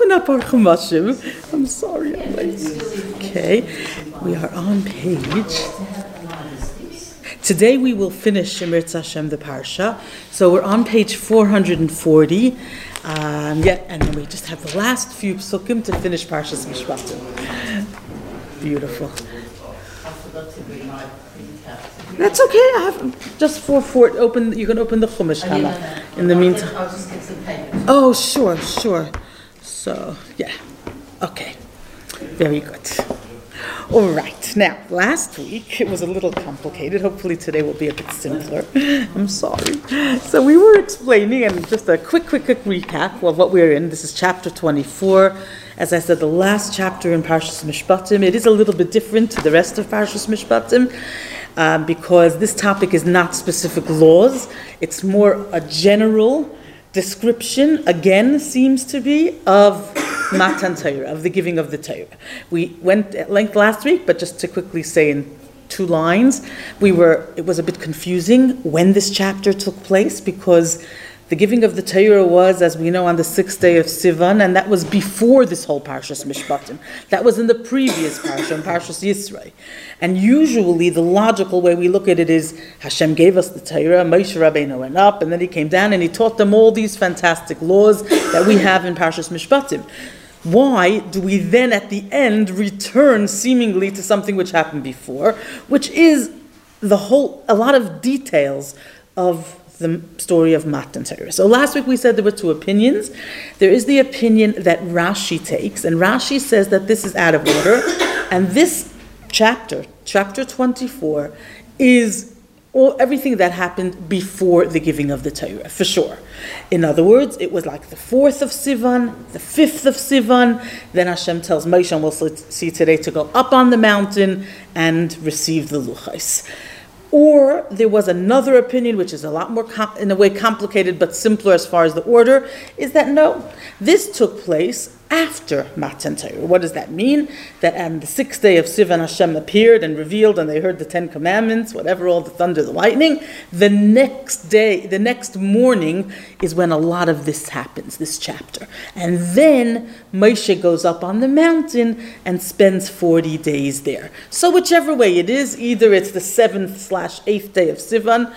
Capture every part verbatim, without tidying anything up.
open up our Chumashim. I'm sorry, I'm late. Okay, we are on page. Today we will finish Shemir Hashem the Parsha. So we're on page four hundred forty. Um, yeah, and then we just have the last few psukim to finish Parshas Mishpatim. Beautiful. That's okay. I have just for for open. You can open the Chumash Hama. In the meantime. I'll just get some papers. Oh, sure, sure. So yeah, okay, very good. All right. Now, last week it was a little complicated. Hopefully today will be a bit simpler. I'm sorry. So we were explaining, and just a quick, quick, quick recap of what we're in. This is chapter twenty-four. As I said, the last chapter in Parshas Mishpatim. It is a little bit different to the rest of Parshas Mishpatim. Um, because this topic is not specific laws, it's more a general description, again, seems to be, of Matan Torah, of the giving of the Torah. We went at length last week, but just to quickly say in two lines, we were, it was a bit confusing when this chapter took place, because the giving of the Torah was, as we know, on the sixth day of Sivan, and that was before this whole Parshas Mishpatim. That was in the previous Parsha, in Parshas Yisro. And usually the logical way we look at it is, Hashem gave us the Torah, Moshe Rabbeinu went up, and then he came down and he taught them all these fantastic laws that we have in Parshas Mishpatim. Why do we then at the end return seemingly to something which happened before, which is the whole, a lot of details of the story of Matan Torah. So last week we said there were two opinions. There is the opinion that Rashi takes, and Rashi says that this is out of order, and this chapter, chapter twenty-four, is all, everything that happened before the giving of the Torah, for sure. In other words, it was like the fourth of Sivan, the fifth of Sivan, then Hashem tells Moshe, and we'll see today, to go up on the mountain and receive the Luchos. Or there was another opinion, which is a lot more, com- in a way, complicated, but simpler as far as the order, is that no, this took place after Matan Torah. What does that mean? That on the sixth day of Sivan, Hashem appeared and revealed, and they heard the Ten Commandments, whatever, all the thunder, the lightning. The next day, the next morning, is when a lot of this happens, this chapter. And then Moshe goes up on the mountain and spends forty days there. So whichever way it is, either it's the seventh slash eighth day of Sivan,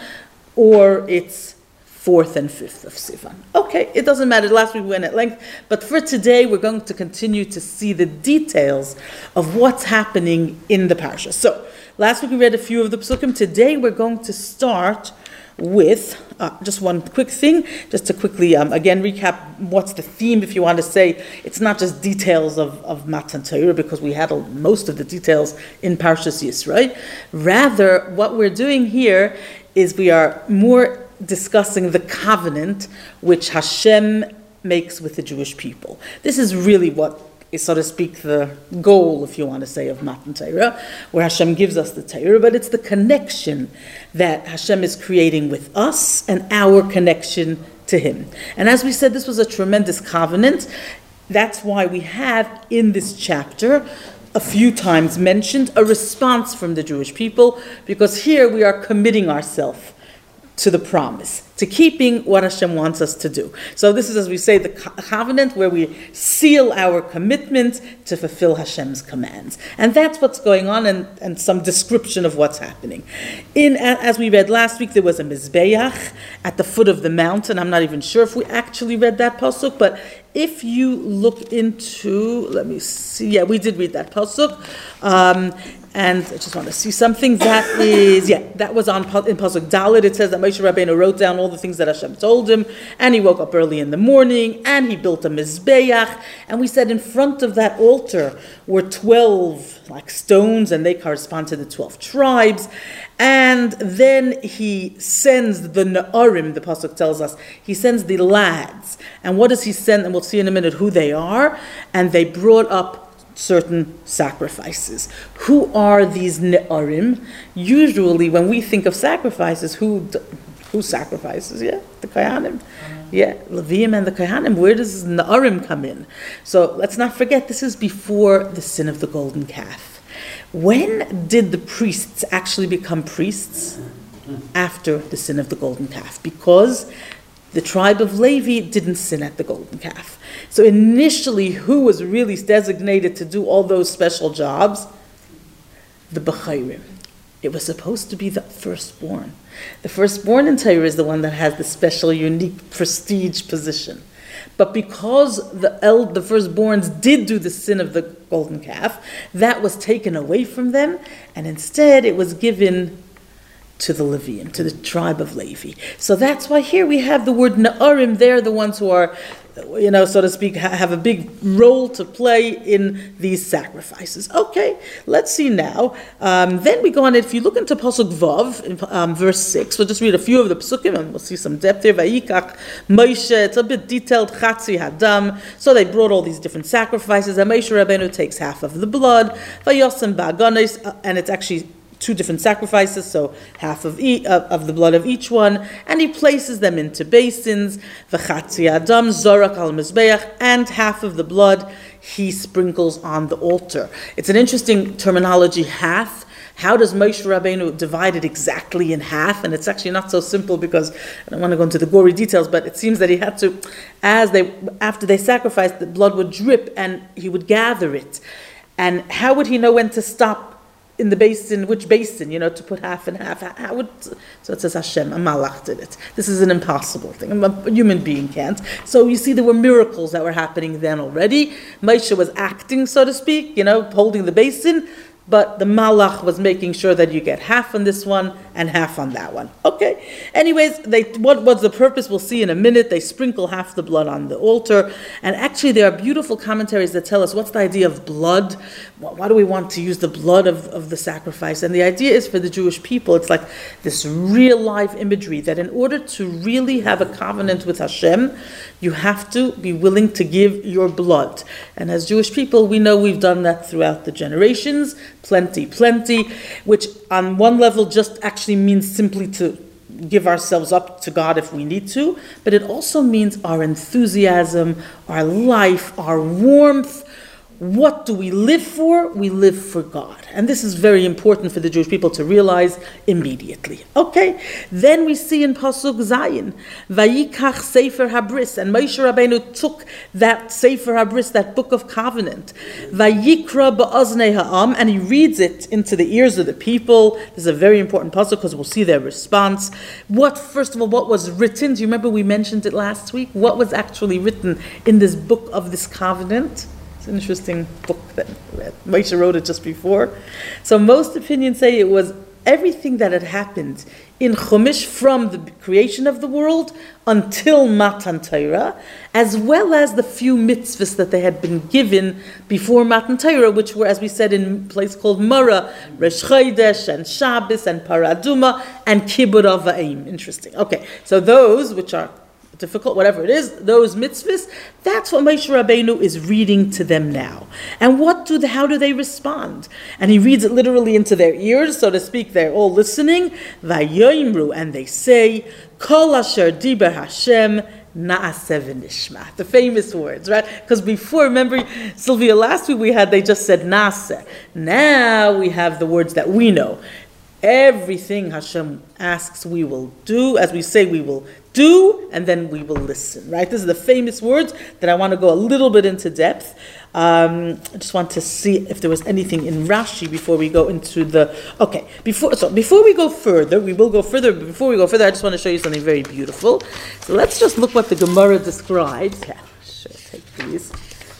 or it's fourth and fifth of Sivan. Okay, it doesn't matter. Last week we went at length, but for today we're going to continue to see the details of what's happening in the parsha. So, last week we read a few of the psukim. Today we're going to start with uh, just one quick thing, just to quickly, um, again, recap what's the theme, if you want to say. It's not just details of, of Matan Torah, because we had a, most of the details in Parshas Yisro. Rather, what we're doing here is we are more discussing the covenant which Hashem makes with the Jewish people. This is really what is, so to speak, the goal, if you want to say, of Matan Torah, where Hashem gives us the Torah, but it's the connection that Hashem is creating with us and our connection to Him. And as we said, this was a tremendous covenant. That's why we have in this chapter a few times mentioned a response from the Jewish people, because here we are committing ourselves to the promise, to keeping what Hashem wants us to do. So this is, as we say, the covenant where we seal our commitment to fulfill Hashem's commands. And that's what's going on, and, and some description of what's happening. In, as we read last week, there was a Mizbeach at the foot of the mountain. I'm not even sure if we actually read that pasuk, but if you look into, let me see, yeah, we did read that pasuk. Um, And I just want to see something. That is, yeah, that was on in Pasuk Dalet. It says that Moshe Rabbeinu wrote down all the things that Hashem told him, and he woke up early in the morning, and he built a Mizbeach. And we said in front of that altar were twelve like stones, and they correspond to the twelve tribes. And then he sends the Na'arim, the Pasuk tells us, he sends the lads. And what does he send? And we'll see in a minute who they are. And they brought up certain sacrifices. Who are these Ne'arim? Usually when we think of sacrifices, who who sacrifices? Yeah, the Kohanim. Yeah, Leviim and the Kohanim. Where does Ne'arim come in? So let's not forget, this is before the sin of the golden calf. When did the priests actually become priests? After the sin of the golden calf. Because The tribe of Levi didn't sin at the golden calf. So initially, who was really designated to do all those special jobs? The Bechayrim. It was supposed to be the firstborn. The firstborn in Torah is the one that has the special, unique, prestige position. But because the el- the firstborns did do the sin of the golden calf, that was taken away from them, and instead it was given to the Levium, to the tribe of Levi. So that's why here we have the word Na'arim. They're the ones who are, you know, so to speak, ha- have a big role to play in these sacrifices. Okay, let's see now. Um, then we go on, if you look into Pasuk Vav, in um, verse six, we'll just read a few of the Pasukim, and we'll see some depth here. Vayikach Moshe, it's a bit detailed, Chatzi Hadam. So they brought all these different sacrifices, and Moshe Rabbeinu takes half of the blood, Vayosem Ba'aganos, uh, and it's actually two different sacrifices, so half of each, uh, of the blood of each one, and he places them into basins, v'chatzi adam zorak al mizbeach, and half of the blood he sprinkles on the altar. It's an interesting terminology, half. How does Moshe Rabbeinu divide it exactly in half? And it's actually not so simple, because I don't want to go into the gory details, but it seems that he had to, as they after they sacrificed, the blood would drip and he would gather it. And how would he know when to stop in the basin, which basin, you know, to put half and half? How would, so it says Hashem, a malach did it. This is an impossible thing. A human being can't. So you see, there were miracles that were happening then already. Moshe was acting, so to speak, you know, holding the basin, but the malach was making sure that you get half on this one and half on that one. Okay. Anyways, they what was the purpose? We'll see in a minute. They sprinkle half the blood on the altar. And actually, there are beautiful commentaries that tell us what's the idea of blood. Why do we want to use the blood of, of the sacrifice? And the idea is, for the Jewish people, it's like this real life imagery that in order to really have a covenant with Hashem, you have to be willing to give your blood. And as Jewish people, we know we've done that throughout the generations. Plenty, plenty, which on one level just actually means simply to give ourselves up to God if we need to, but it also means our enthusiasm, our life, our warmth. What do we live for? We live for God. And this is very important for the Jewish people to realize immediately. Okay, then we see in Pasuk Zayin, Vayikach Sefer Habris, and Moshe Rabbeinu took that Sefer Habris, that book of covenant, Vayikra Ba'aznei Ha'am, and he reads it into the ears of the people. This is a very important pasuk because we'll see their response. What, first of all, what was written? Do you remember we mentioned it last week? What was actually written in this book of this covenant? It's an interesting book that Moshe wrote it just before. So most opinions say it was everything that had happened in Chumash from the creation of the world until Matan Torah, as well as the few mitzvahs that they had been given before Matan Torah, which were, as we said, in a place called Mara, Rosh Chodesh and Shabbos and Paraduma and Kibbur Avayim. Interesting. Okay, so those, which are difficult, whatever it is, those mitzvahs, that's what Moshe Rabbeinu is reading to them now. And what do the, how do they respond? And he reads it literally into their ears, so to speak. They're all listening. Vayoimru, and they say, Kol asher diber Hashem na'aseh v'nishma. The famous words, right? Because before, remember, Sylvia, last week we had, they just said na'aseh. Now we have the words that we know. Everything Hashem asks, we will do. As we say, we will do, and then we will listen, right? These are the famous words that I want to go a little bit into depth. Um, I just want to see if there was anything in Rashi before we go into the... Okay, before so before we go further, we will go further, but before we go further, I just want to show you something very beautiful. So let's just look what the Gemara describes. Yeah, sure, take these.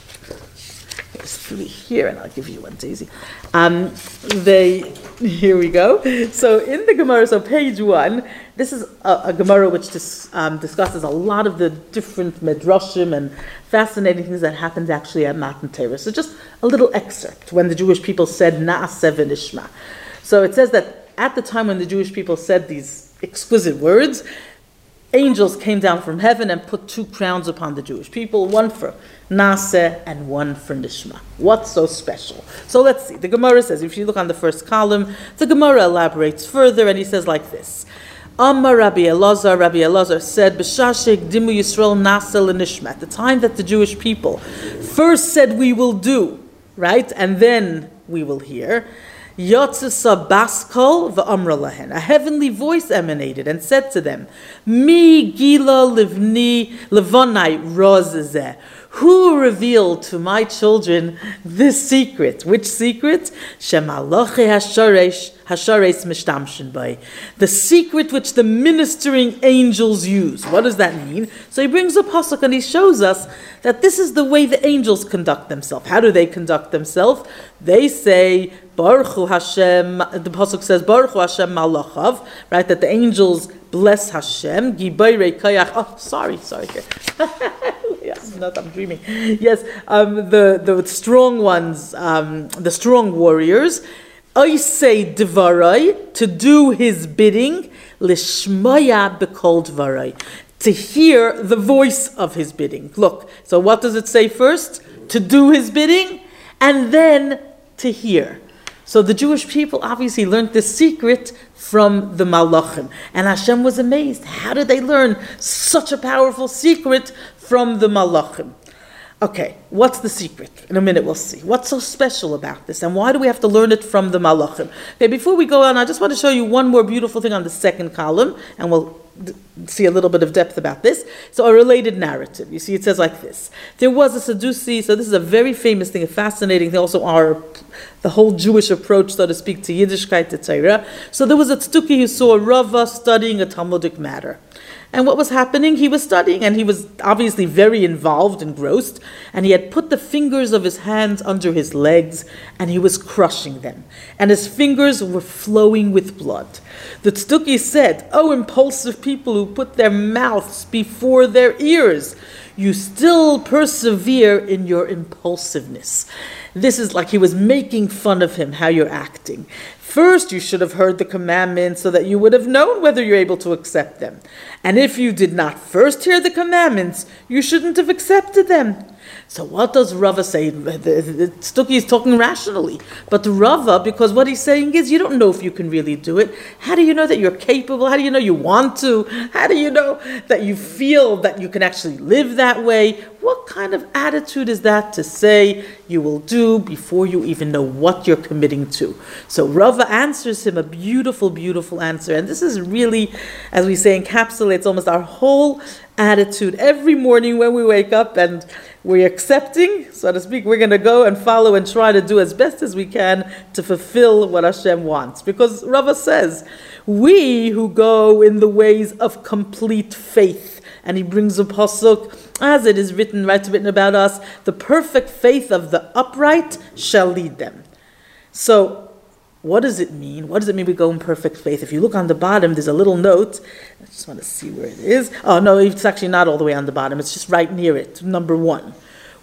There's three here, and I'll give you one, Daisy. Um, they, here we go. So in the Gemara, so page one, this is a, a Gemara which dis, um, discusses a lot of the different medrashim and fascinating things that happened actually at Matan Torah. So just a little excerpt when the Jewish people said Na'aseh v'nishma. So it says that at the time when the Jewish people said these exquisite words, angels came down from heaven and put two crowns upon the Jewish people, one for Naseh and one for Nishma. What's so special? So let's see. The Gemara says, if you look on the first column, the Gemara elaborates further, and he says like this. Amar Rabbi Elazar, Rabbi Elazar said, B'shashek dimu Yisrael Naseh l'nishma. At the time that the Jewish people first said, we will do, right? And then we will hear. Yotzesa baskol v'amra lahen. A heavenly voice emanated and said to them, Mi gila livni levonai rozeh. Who revealed to my children this secret? Which secret? Shemaloche hasharesh hashares mishtamshin bay. The secret which the ministering angels use. What does that mean? So he brings a pasuk and he shows us that this is the way the angels conduct themselves. How do they conduct themselves? They say, Baruch Hu Hashem, the pasuk says, Baruch Hu Hashem malachav, right? That the angels bless Hashem. Gibayre kayach. Oh, sorry, sorry. Yes, not I'm dreaming. Yes, um, the the strong ones, um, the strong warriors. I say dvarai, to do his bidding. Lishmaya bekol dvarai, to hear the voice of his bidding. Look, so what does it say first? To do his bidding, and then to hear. So the Jewish people obviously learned this secret from the Malachim. And Hashem was amazed. How did they learn such a powerful secret from the Malachim? Okay, what's the secret? In a minute we'll see. What's so special about this? And why do we have to learn it from the Malachim? Okay, before we go on, I just want to show you one more beautiful thing on the second column, and we'll d- see a little bit of depth about this. So a related narrative. You see, it says like this. There was a Sadducee, so this is a very famous thing, a fascinating thing, also our, the whole Jewish approach, so to speak, to Yiddishkeit, to Torah. So there was a Tzduki who saw a Rava studying a Talmudic matter. And what was happening? He was studying, and he was obviously very involved, engrossed, and he had put the fingers of his hands under his legs, and he was crushing them. And his fingers were flowing with blood. The Tzduki said, "Oh, impulsive people who put their mouths before their ears, you still persevere in your impulsiveness." This is like he was making fun of him, how you're acting. First, you should have heard the commandments so that you would have known whether you're able to accept them. And if you did not first hear the commandments, you shouldn't have accepted them. So what does Rava say? The, the, the Tzduki is talking rationally. But Rava, because what he's saying is, you don't know if you can really do it. How do you know that you're capable? How do you know you want to? How do you know that you feel that you can actually live that way? What kind of attitude is that to say you will do before you even know what you're committing to? So Rava answers him a beautiful, beautiful answer. And this is really, as we say, encapsulates almost our whole attitude. Every morning when we wake up and we're accepting, so to speak, we're going to go and follow and try to do as best as we can to fulfill what Hashem wants. Because Rava says, we who go in the ways of complete faith, and he brings a pasuk, as it is written, right, written about us, the perfect faith of the upright shall lead them. So, what does it mean? What does it mean we go in perfect faith? If you look on the bottom, there's a little note. I just want to see where it is. Oh, no, it's actually not all the way on the bottom. It's just right near it. Number one.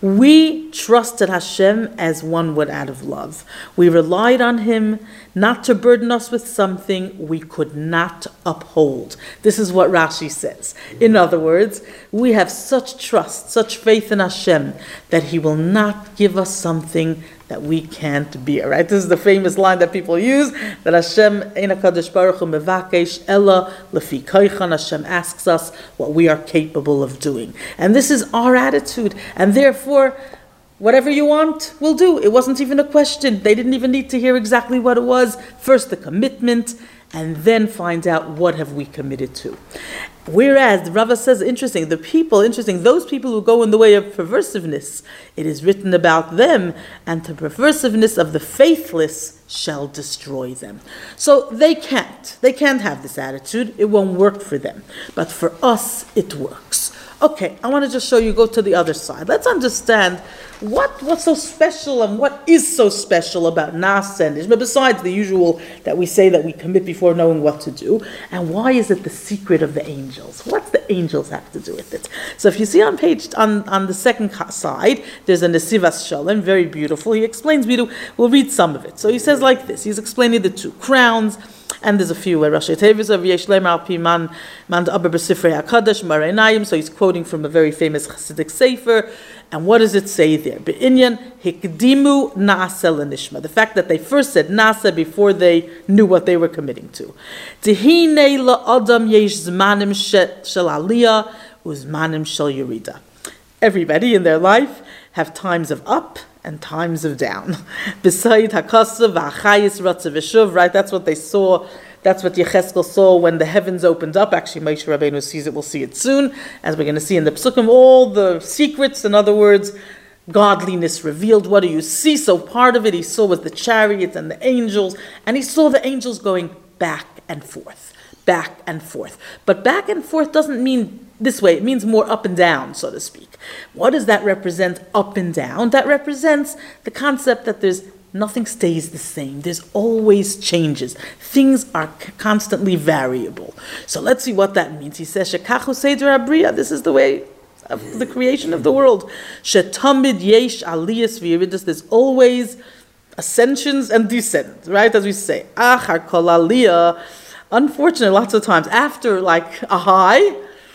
We trusted Hashem as one would out of love. We relied on Him not to burden us with something we could not uphold. This is what Rashi says. In other words, we have such trust, such faith in Hashem that He will not give us something that we can't bear, right? This is the famous line that people use, that Hashem, Ein HaKadosh Baruch Hu mevakesh ela lefi koichan, Hashem asks us what we are capable of doing. And this is our attitude. And therefore, whatever you want, we'll do. It wasn't even a question. They didn't even need to hear exactly what it was. First the commitment, and then find out what have we committed to. Whereas, the Rava says, interesting, the people, interesting, those people who go in the way of perversiveness, it is written about them, and the perversiveness of the faithless shall destroy them. So they can't. They can't have this attitude. It won't work for them. But for us, it works. Okay, I want to just show you, go to the other side. Let's understand what what's so special and what is so special about Naaseh and Nishma, besides the usual that we say that we commit before knowing what to do, and why is it the secret of the angels? What's the angels have to do with it? So if you see on page, on, on the second side, there's a Nesivas Shalom, very beautiful. He explains, we'll read some of it. So he says like this, he's explaining the two crowns, and there's a few where Rashi Tevis of Yesh Lemer Al Pi Man Man D'Aber B'Sifrei HaKadosh Marei Nayim. So he's quoting from a very famous Hasidic sefer. And what does it say there? Be'inyan Hikdimu Naaseh L'Nishma. The fact that they first said Naaseh before they knew what they were committing to. Tehine La'adam Yesh Zmanim Shel Aliyah Uzmanim Shel Yerida. Everybody in their life have times of up and times of down. Beside hakasav v'achayis ratzav v'shuv, right? That's what they saw. That's what Yecheskel saw when the heavens opened up. Actually, Moshe Rabbeinu sees it. We'll see it soon, as we're going to see in the Psukim. All the secrets, in other words, godliness revealed. What do you see? So part of it he saw was the chariots and the angels, and he saw the angels going back and forth, back and forth. But back and forth doesn't mean this way. It means more up and down, so to speak. What does that represent, up and down? That represents the concept that there's nothing stays the same. There's always changes. Things are c- constantly variable. So let's see what that means. He says, Shekachu Seder Abriya. This is the way of the creation of the world. Shetamid yesh aliyas v'yeridas. There's always ascensions and descents, right? As we say, achar kol aliyah. Unfortunately, lots of times after like a high,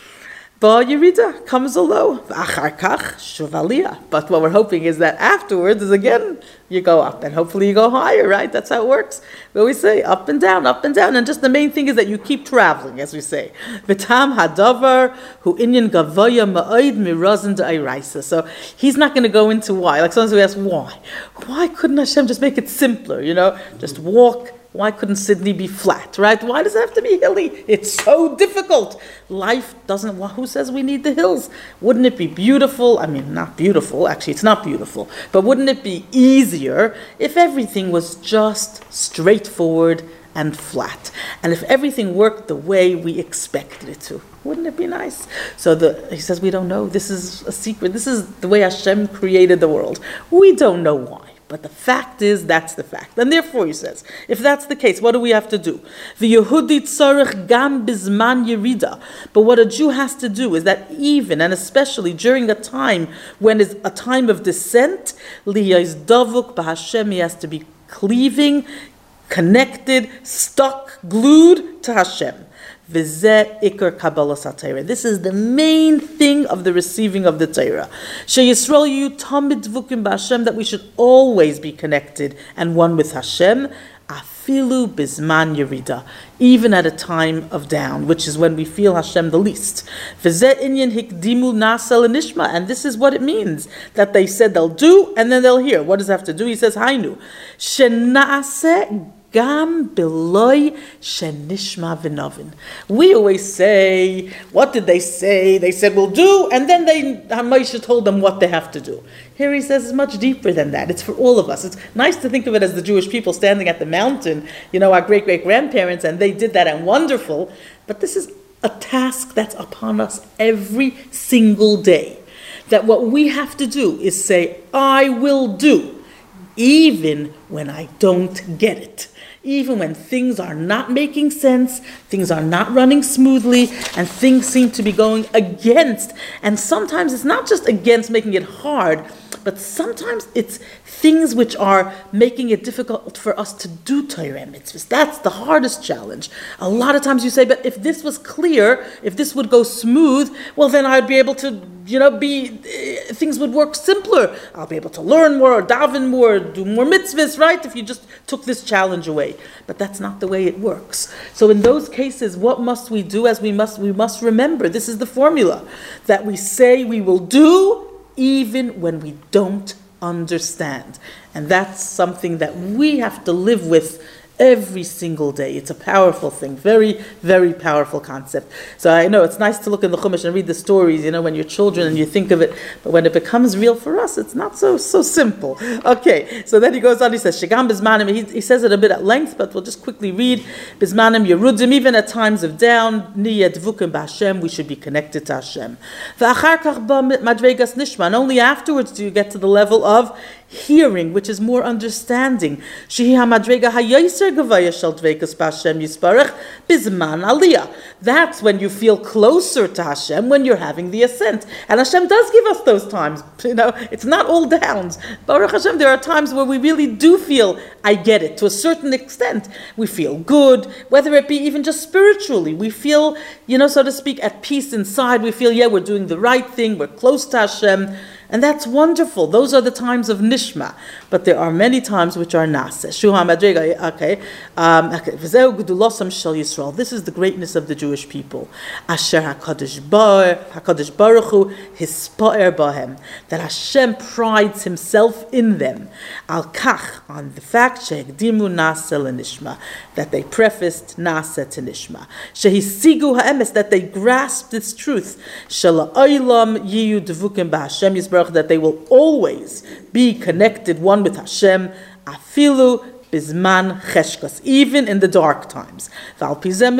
ba yerida comes a low. Achar kach shuv aliyah. But what we're hoping is that afterwards is again you go up, and hopefully you go higher, right? That's how it works. We always say up and down, up and down, and just the main thing is that you keep traveling, as we say. V'tam hadavar hu inyan gavoya ma'od mirazin da'iraisa. So he's not going to go into why. Like sometimes we ask why. Why couldn't Hashem just make it simpler? You know, just walk. Why couldn't Sydney be flat, right? Why does it have to be hilly? It's so difficult. Life doesn't, who says we need the hills? Wouldn't it be beautiful? I mean, not beautiful. Actually, it's not beautiful. But wouldn't it be easier if everything was just straightforward and flat? And if everything worked the way we expected it to? Wouldn't it be nice? So the, he says, we don't know. This is a secret. This is the way Hashem created the world. We don't know why. But the fact is, that's the fact. And therefore, he says, if that's the case, what do we have to do? V'yehudi tzarech gam bizman yerida. But what a Jew has to do is that even, and especially during a time when it's a time of descent, liyaz davuk b'Hashem, he has to be cleaving, connected, stuck, glued to Hashem. V'zeh ikar kabbalas haTorah. This is the main thing of the receiving of the Torah. Sheyisrael yu tamid dvukim b'Hashem, that we should always be connected and one with Hashem. Afilu bizman yerida, even at a time of down, which is when we feel Hashem the least. V'zeh inyan hikdimu nasel nishma, and this is what it means that they said they'll do and then they'll hear. What does it have to do? He says, Hainu shenaaseh gam beloy shenishma v'novin. We always say, what did they say? They said we'll do, and then they Moshe told them what they have to do. Here he says it's much deeper than that. It's for all of us. It's nice to think of it as the Jewish people standing at the mountain, you know, our great-great-grandparents, and they did that and wonderful. But this is a task that's upon us every single day. That what we have to do is say, I will do, even when I don't get it. Even when things are not making sense, things are not running smoothly, and things seem to be going against. And sometimes it's not just against making it hard, but sometimes it's things which are making it difficult for us to do Torah and mitzvahs. That's the hardest challenge. A lot of times you say, but if this was clear, if this would go smooth, well then I'd be able to, you know, be, uh, things would work simpler. I'll be able to learn more, or daven more, do more mitzvahs, right? If you just took this challenge away. But that's not the way it works. So in those cases, what must we do? As we must, we must remember, this is the formula, that we say we will do even when we don't understand. And that's something that we have to live with every single day. It's a powerful thing, very, very powerful concept. So I know it's nice to look in the Chumash and read the stories, you know, when you're children and you think of it, but when it becomes real for us, it's not so so simple. Okay, so then he goes on, he says, Shigam Bizmanim, he, he says it a bit at length, but we'll just quickly read, Bizmanim Yerudim, even at times of down, Niyad Vukim B'Hashem, we should be connected to Hashem. V'achar kach ba madregas nishma, and only afterwards do you get to the level of hearing, which is more understanding. Shehi hamadrega hayoser gavaya shel dveikus b'Hashem yisparach bizman aliyah. That's when you feel closer to Hashem, when you're having the ascent. And Hashem does give us those times. You know, it's not all downs. Baruch Hashem, there are times where we really do feel, I get it, to a certain extent. We feel good, whether it be even just spiritually. We feel, you know, so to speak, at peace inside. We feel, yeah, we're doing the right thing, we're close to Hashem. And that's wonderful. Those are the times of nishma. But there are many times which are nase. Shuha madrega, okay. Um, V'zeu gedulosam shel Yisrael. This is the greatness of the Jewish people. Asher HaKadosh Bar, HaKadosh Baruch Hu hispoer bahem. That Hashem prides himself in them. Al kach, on the fact, shehekdimu nase lenishma. That they prefaced nase to nishma. Shehisigu ha'emes. That they grasped its truth. Shela oilam yiyu devukim b'Hashem Yisbarach. That they will always be connected one with Hashem, afilu bizman cheshkos, even in the dark times. That's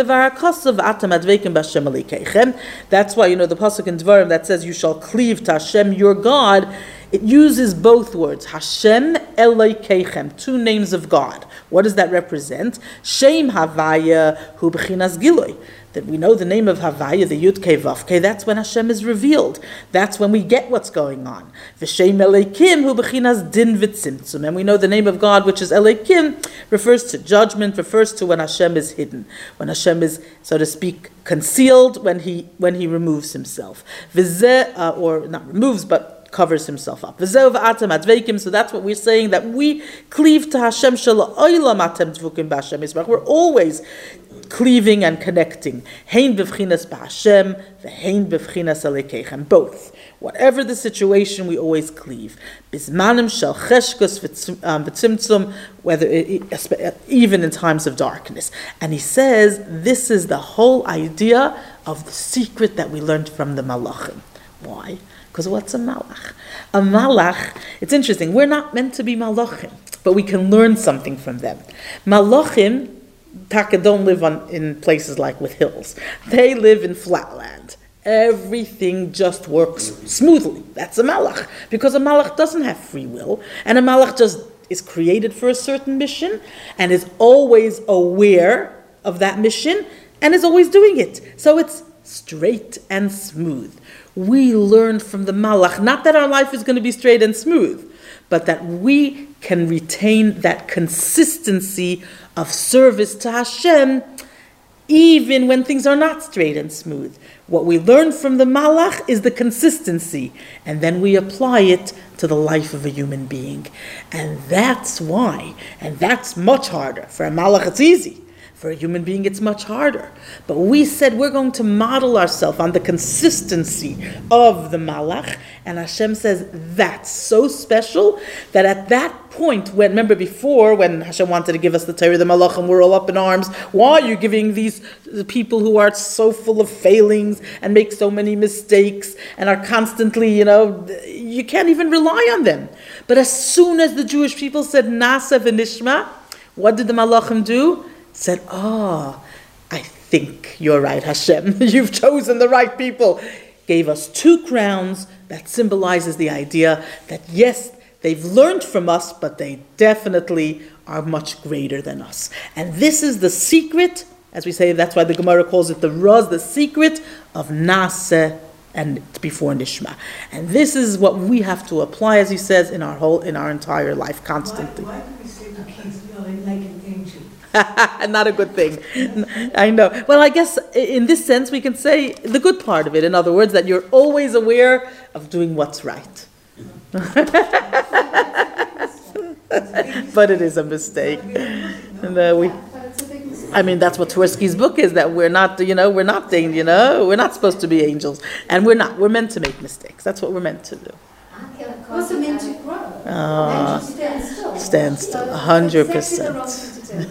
why, you know, the pasuk in Dvarim that says, you shall cleave to Hashem your God, it uses both words, Hashem Elokeichem, two names of God. What does that represent? Shem Havaya hu b'chinas Giloi. That we know the name of Havaya, the Yud Kei Vav Kei, that's when Hashem is revealed. That's when we get what's going on. V'shem Elokim hu b'chinas Din v'tzimtzum. And we know the name of God, which is Elokim, refers to judgment, refers to when Hashem is hidden, when Hashem is, so to speak, concealed, when he when he removes himself. V'zeh, uh, or not removes, but covers himself up. So that's what we're saying, that we cleave to Hashem. We're always cleaving and connecting. Both. Whatever the situation, we always cleave. Whether it, even in times of darkness. And he says this is the whole idea of the secret that we learned from the Malachim. Why? Because what's a malach? A malach, it's interesting, we're not meant to be malachim, but we can learn something from them. Malachim, taka, don't live on, in places like with hills. They live in flatland. Everything just works smoothly. That's a malach. Because a malach doesn't have free will, and a malach just is created for a certain mission, and is always aware of that mission, and is always doing it. So it's straight and smooth. We learn from the malach, not that our life is going to be straight and smooth, but that we can retain that consistency of service to Hashem even when things are not straight and smooth. What we learn from the malach is the consistency, and then we apply it to the life of a human being. And that's why, and that's much harder. For a malach it's easy. For a human being, it's much harder. But we said we're going to model ourselves on the consistency of the malach. And Hashem says that's so special that at that point, when, remember before, when Hashem wanted to give us the Torah, the malachim were all up in arms. Why are you giving these people who are so full of failings and make so many mistakes and are constantly, you know, you can't even rely on them. But as soon as the Jewish people said Nasa v'nishma, what did the malachim do? Said, oh, I think you're right, Hashem. You've chosen the right people. Gave us two crowns that symbolizes the idea that, yes, they've learned from us, but they definitely are much greater than us. And this is the secret, as we say, that's why the Gemara calls it the Raz, the secret of Naseh and before Nishma. And this is what we have to apply, as he says, in our whole, in our entire life, constantly. Why, why do we say the kids really like an angel? Not a good thing. I know. Well, I guess in this sense we can say the good part of it. In other words, that you're always aware of doing what's right. But it is a mistake. And uh, we, I mean, that's what Twersky's book is. That we're not, you know, we're not, you know, we're not supposed to be angels, and we're not. We're meant to make mistakes. That's what we're meant to do. What's it meant to grow? Uh, stand still. Stand still, a hundred percent.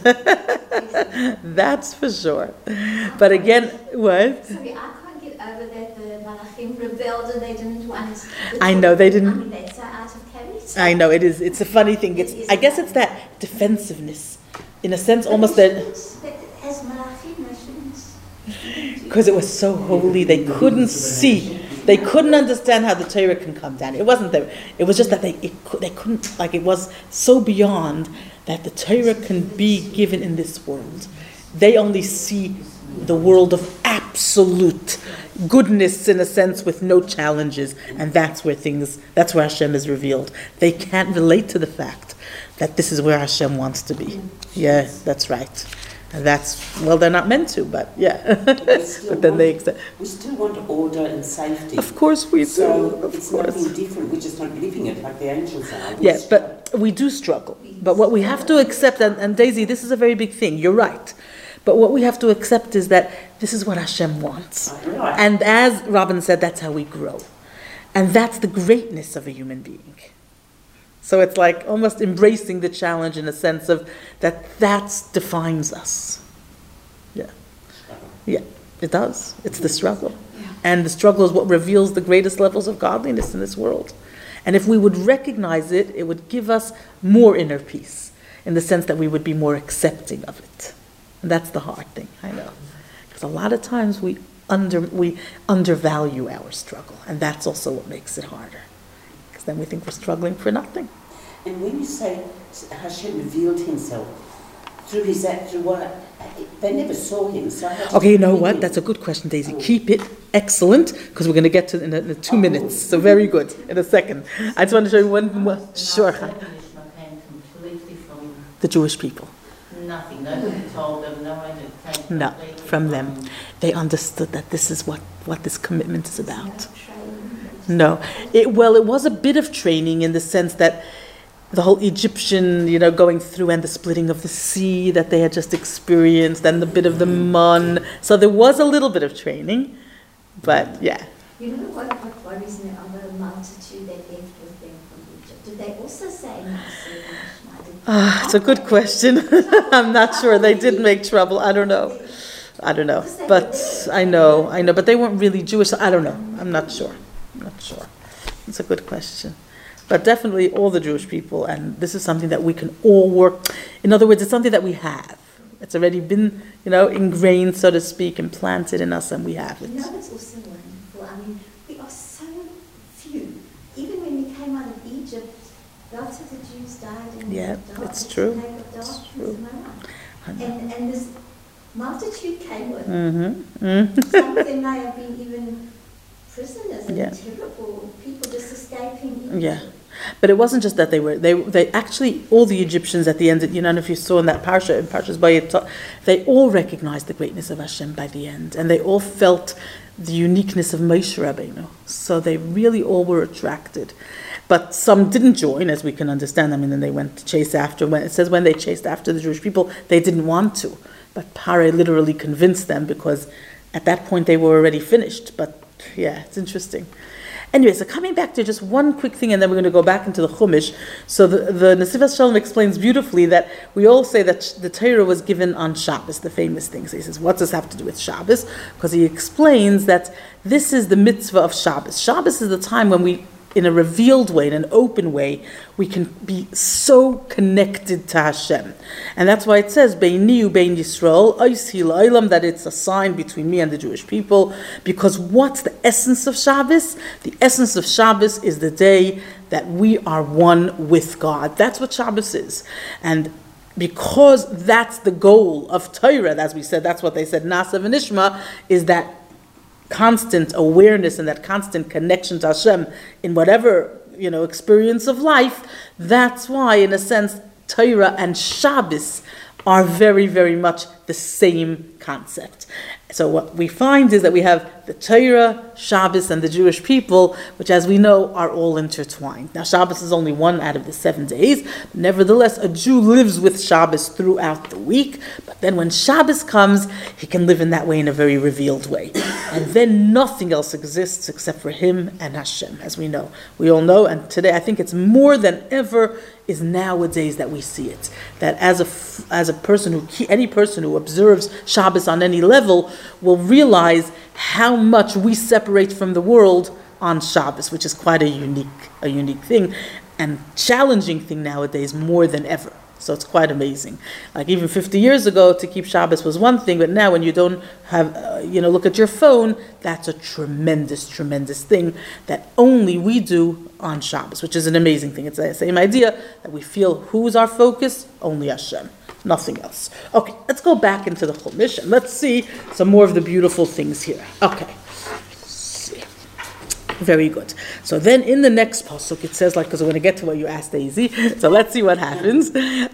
That's for sure. But again, what? Sorry, I can't get over that the Malachim rebelled and they didn't want to. I know they didn't. I mean, that's so out of character. I know it is. It's a funny thing. It's. I guess it's that defensiveness, in a sense, almost that. As Malachim, Because it was so holy, they couldn't see. They couldn't understand how the Torah can come down. It wasn't that. It was just that they it, they couldn't, like it was so beyond that the Torah can be given in this world. They only see the world of absolute goodness, in a sense, with no challenges, and that's where things, that's where Hashem is revealed. They can't relate to the fact that this is where Hashem wants to be. Yeah, that's right. And that's, well, they're not meant to, but yeah. We still But then they want- accept. We still want order and safety. Of course we do, So of it's course. nothing different, we're just not living it like the angels are. We Yeah, still- but we do struggle. But what we have to accept, and, and Daisy, this is a very big thing, you're right. But what we have to accept is that this is what Hashem wants. Right. And as Robin said, that's how we grow. And that's the greatness of a human being. So it's like almost embracing the challenge in a sense of that that defines us. Yeah. Yeah, it does. It's the struggle. And the struggle is what reveals the greatest levels of godliness in this world. And if we would recognize it, it would give us more inner peace in the sense that we would be more accepting of it. And that's the hard thing, I know. Because a lot of times we under we undervalue our struggle, and that's also what makes it harder. Because then we think we're struggling for nothing. And when you say Hashem revealed himself through his act, through what? They never saw him, so I had to Okay, you know believe what? him. That's a good question, Daisy. Keep it excellent, because we're going to get to it in, a, in a two minutes. So very good, in a second. I just want to show you one more. Sure, The Nashma came completely from the Jewish people. nothing. Nobody told them. No one had came No, completely from them. They understood that this is what, what this commitment is about. No training. No. It, well, it was a bit of training in the sense that the whole Egyptian, you know, going through and the splitting of the sea that they had just experienced and the bit of the mun. So there was a little bit of training, but yeah. You know what, what worries me are the multitude that left with them from Egypt. Did they also say Nasser and Ishmael? Did- Ah, it's a good question. I'm not sure. They did make trouble. I don't know. I don't know. But I know, I know. But they weren't really Jewish. So I don't know. I'm not sure. I'm not sure. It's a good question. But definitely all the Jewish people, and this is something that we can all work. In other words, it's something that we have. It's already been, you know, ingrained, so to speak, and planted in us, and we have You it. know, it's also wonderful. I mean, we are so few. Even when we came out of Egypt, lots of the Jews died in Yeah, the dark, it's true. the plague of darkness, true. am I right? And, and this multitude came with. Mm-hmm. Mm-hmm. Some of them may have been even prisoners and Yeah. terrible people just escaping Egypt. Yeah. But it wasn't just that they were, they they actually, all the Egyptians at the end, you know, and if you saw in that parsha, in Parshas Bayit, they all recognized the greatness of Hashem by the end, and they all felt the uniqueness of Moshe Rabbeinu. So they really all were attracted. But some didn't join, as we can understand. I mean, and they went to chase after, when it says when they chased after the Jewish people, they didn't want to. But Pare literally convinced them, because at that point they were already finished. But yeah, it's interesting. Anyway, so coming back to just one quick thing, and then we're going to go back into the Chumash. So the, the Nesivas Shalom explains beautifully that we all say that the Torah was given on Shabbos, the famous thing. So he says, what does this have to do with Shabbos? Because he explains that this is the mitzvah of Shabbos. Shabbos is the time when we, in a revealed way, in an open way, we can be so connected to Hashem. And that's why it says, Beini u Bein Yisrael, Oisi La'olam, that it's a sign between me and the Jewish people. Because what's the essence of Shabbos? The essence of Shabbos is the day that we are one with God. That's what Shabbos is. And because that's the goal of Torah, as we said, that's what they said, Nasa v'nishma, is that constant awareness and that constant connection to Hashem in whatever, you know, experience of life. That's why, in a sense, Torah and Shabbos are very, very much the same concept. So what we find is that we have the Torah, Shabbos, and the Jewish people, which, as we know, are all intertwined. Now, Shabbos is only one out of the seven days. Nevertheless, a Jew lives with Shabbos throughout the week. But then when Shabbos comes, he can live in that way, in a very revealed way. And then nothing else exists except for him and Hashem, as we know. We all know, and today I think it's more than ever is nowadays that we see it. That as a, as a person who, any person who observes Shabbos on any level will realize how much we separate from the world on Shabbos, which is quite a unique, a unique thing, and challenging thing nowadays more than ever. So it's quite amazing. Like even fifty years ago, to keep Shabbos was one thing, but now when you don't have, uh, you know, look at your phone, that's a tremendous, tremendous thing that only we do on Shabbos, which is an amazing thing. It's the same idea that we feel who's our focus? Only Hashem, nothing else. Okay, let's go back into the Chumash and let's see some more of the beautiful things here. Okay, let's see. Very good. So then in the next pasuk it says, like, because we're going to get to what you asked, Daisy. So let's see what happens.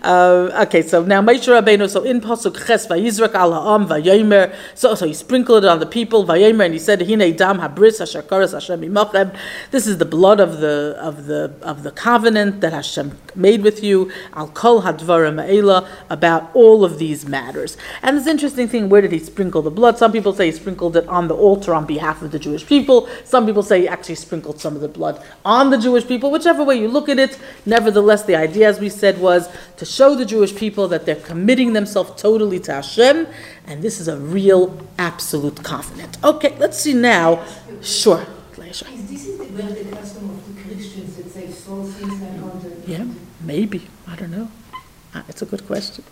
Uh, okay, so now Moshe Rabbeinu, so in pasuk ches, vayizrak al ha'am vayomer, so so he sprinkled it on the people, vayomer, and he said, Hine dam habris asher karas Hashem imachem. This is the blood of the of the of the covenant that Hashem made with you. Al kol hadvarim ha'ela, about all of these matters. And this interesting thing, where did he sprinkle the blood? Some people say he sprinkled it on the altar on behalf of the Jewish people. Some people say he actually sprinkled some of the blood on the Jewish people. Whichever way you look at it, nevertheless, the idea, as we said, was to show the Jewish people that they're committing themselves totally to Hashem, and this is a real, absolute covenant. Okay, let's see now. Sure. Is this is the, where the custom of the Christians that they saw things like on the... Yeah, maybe. I don't know. Uh, it's a good question.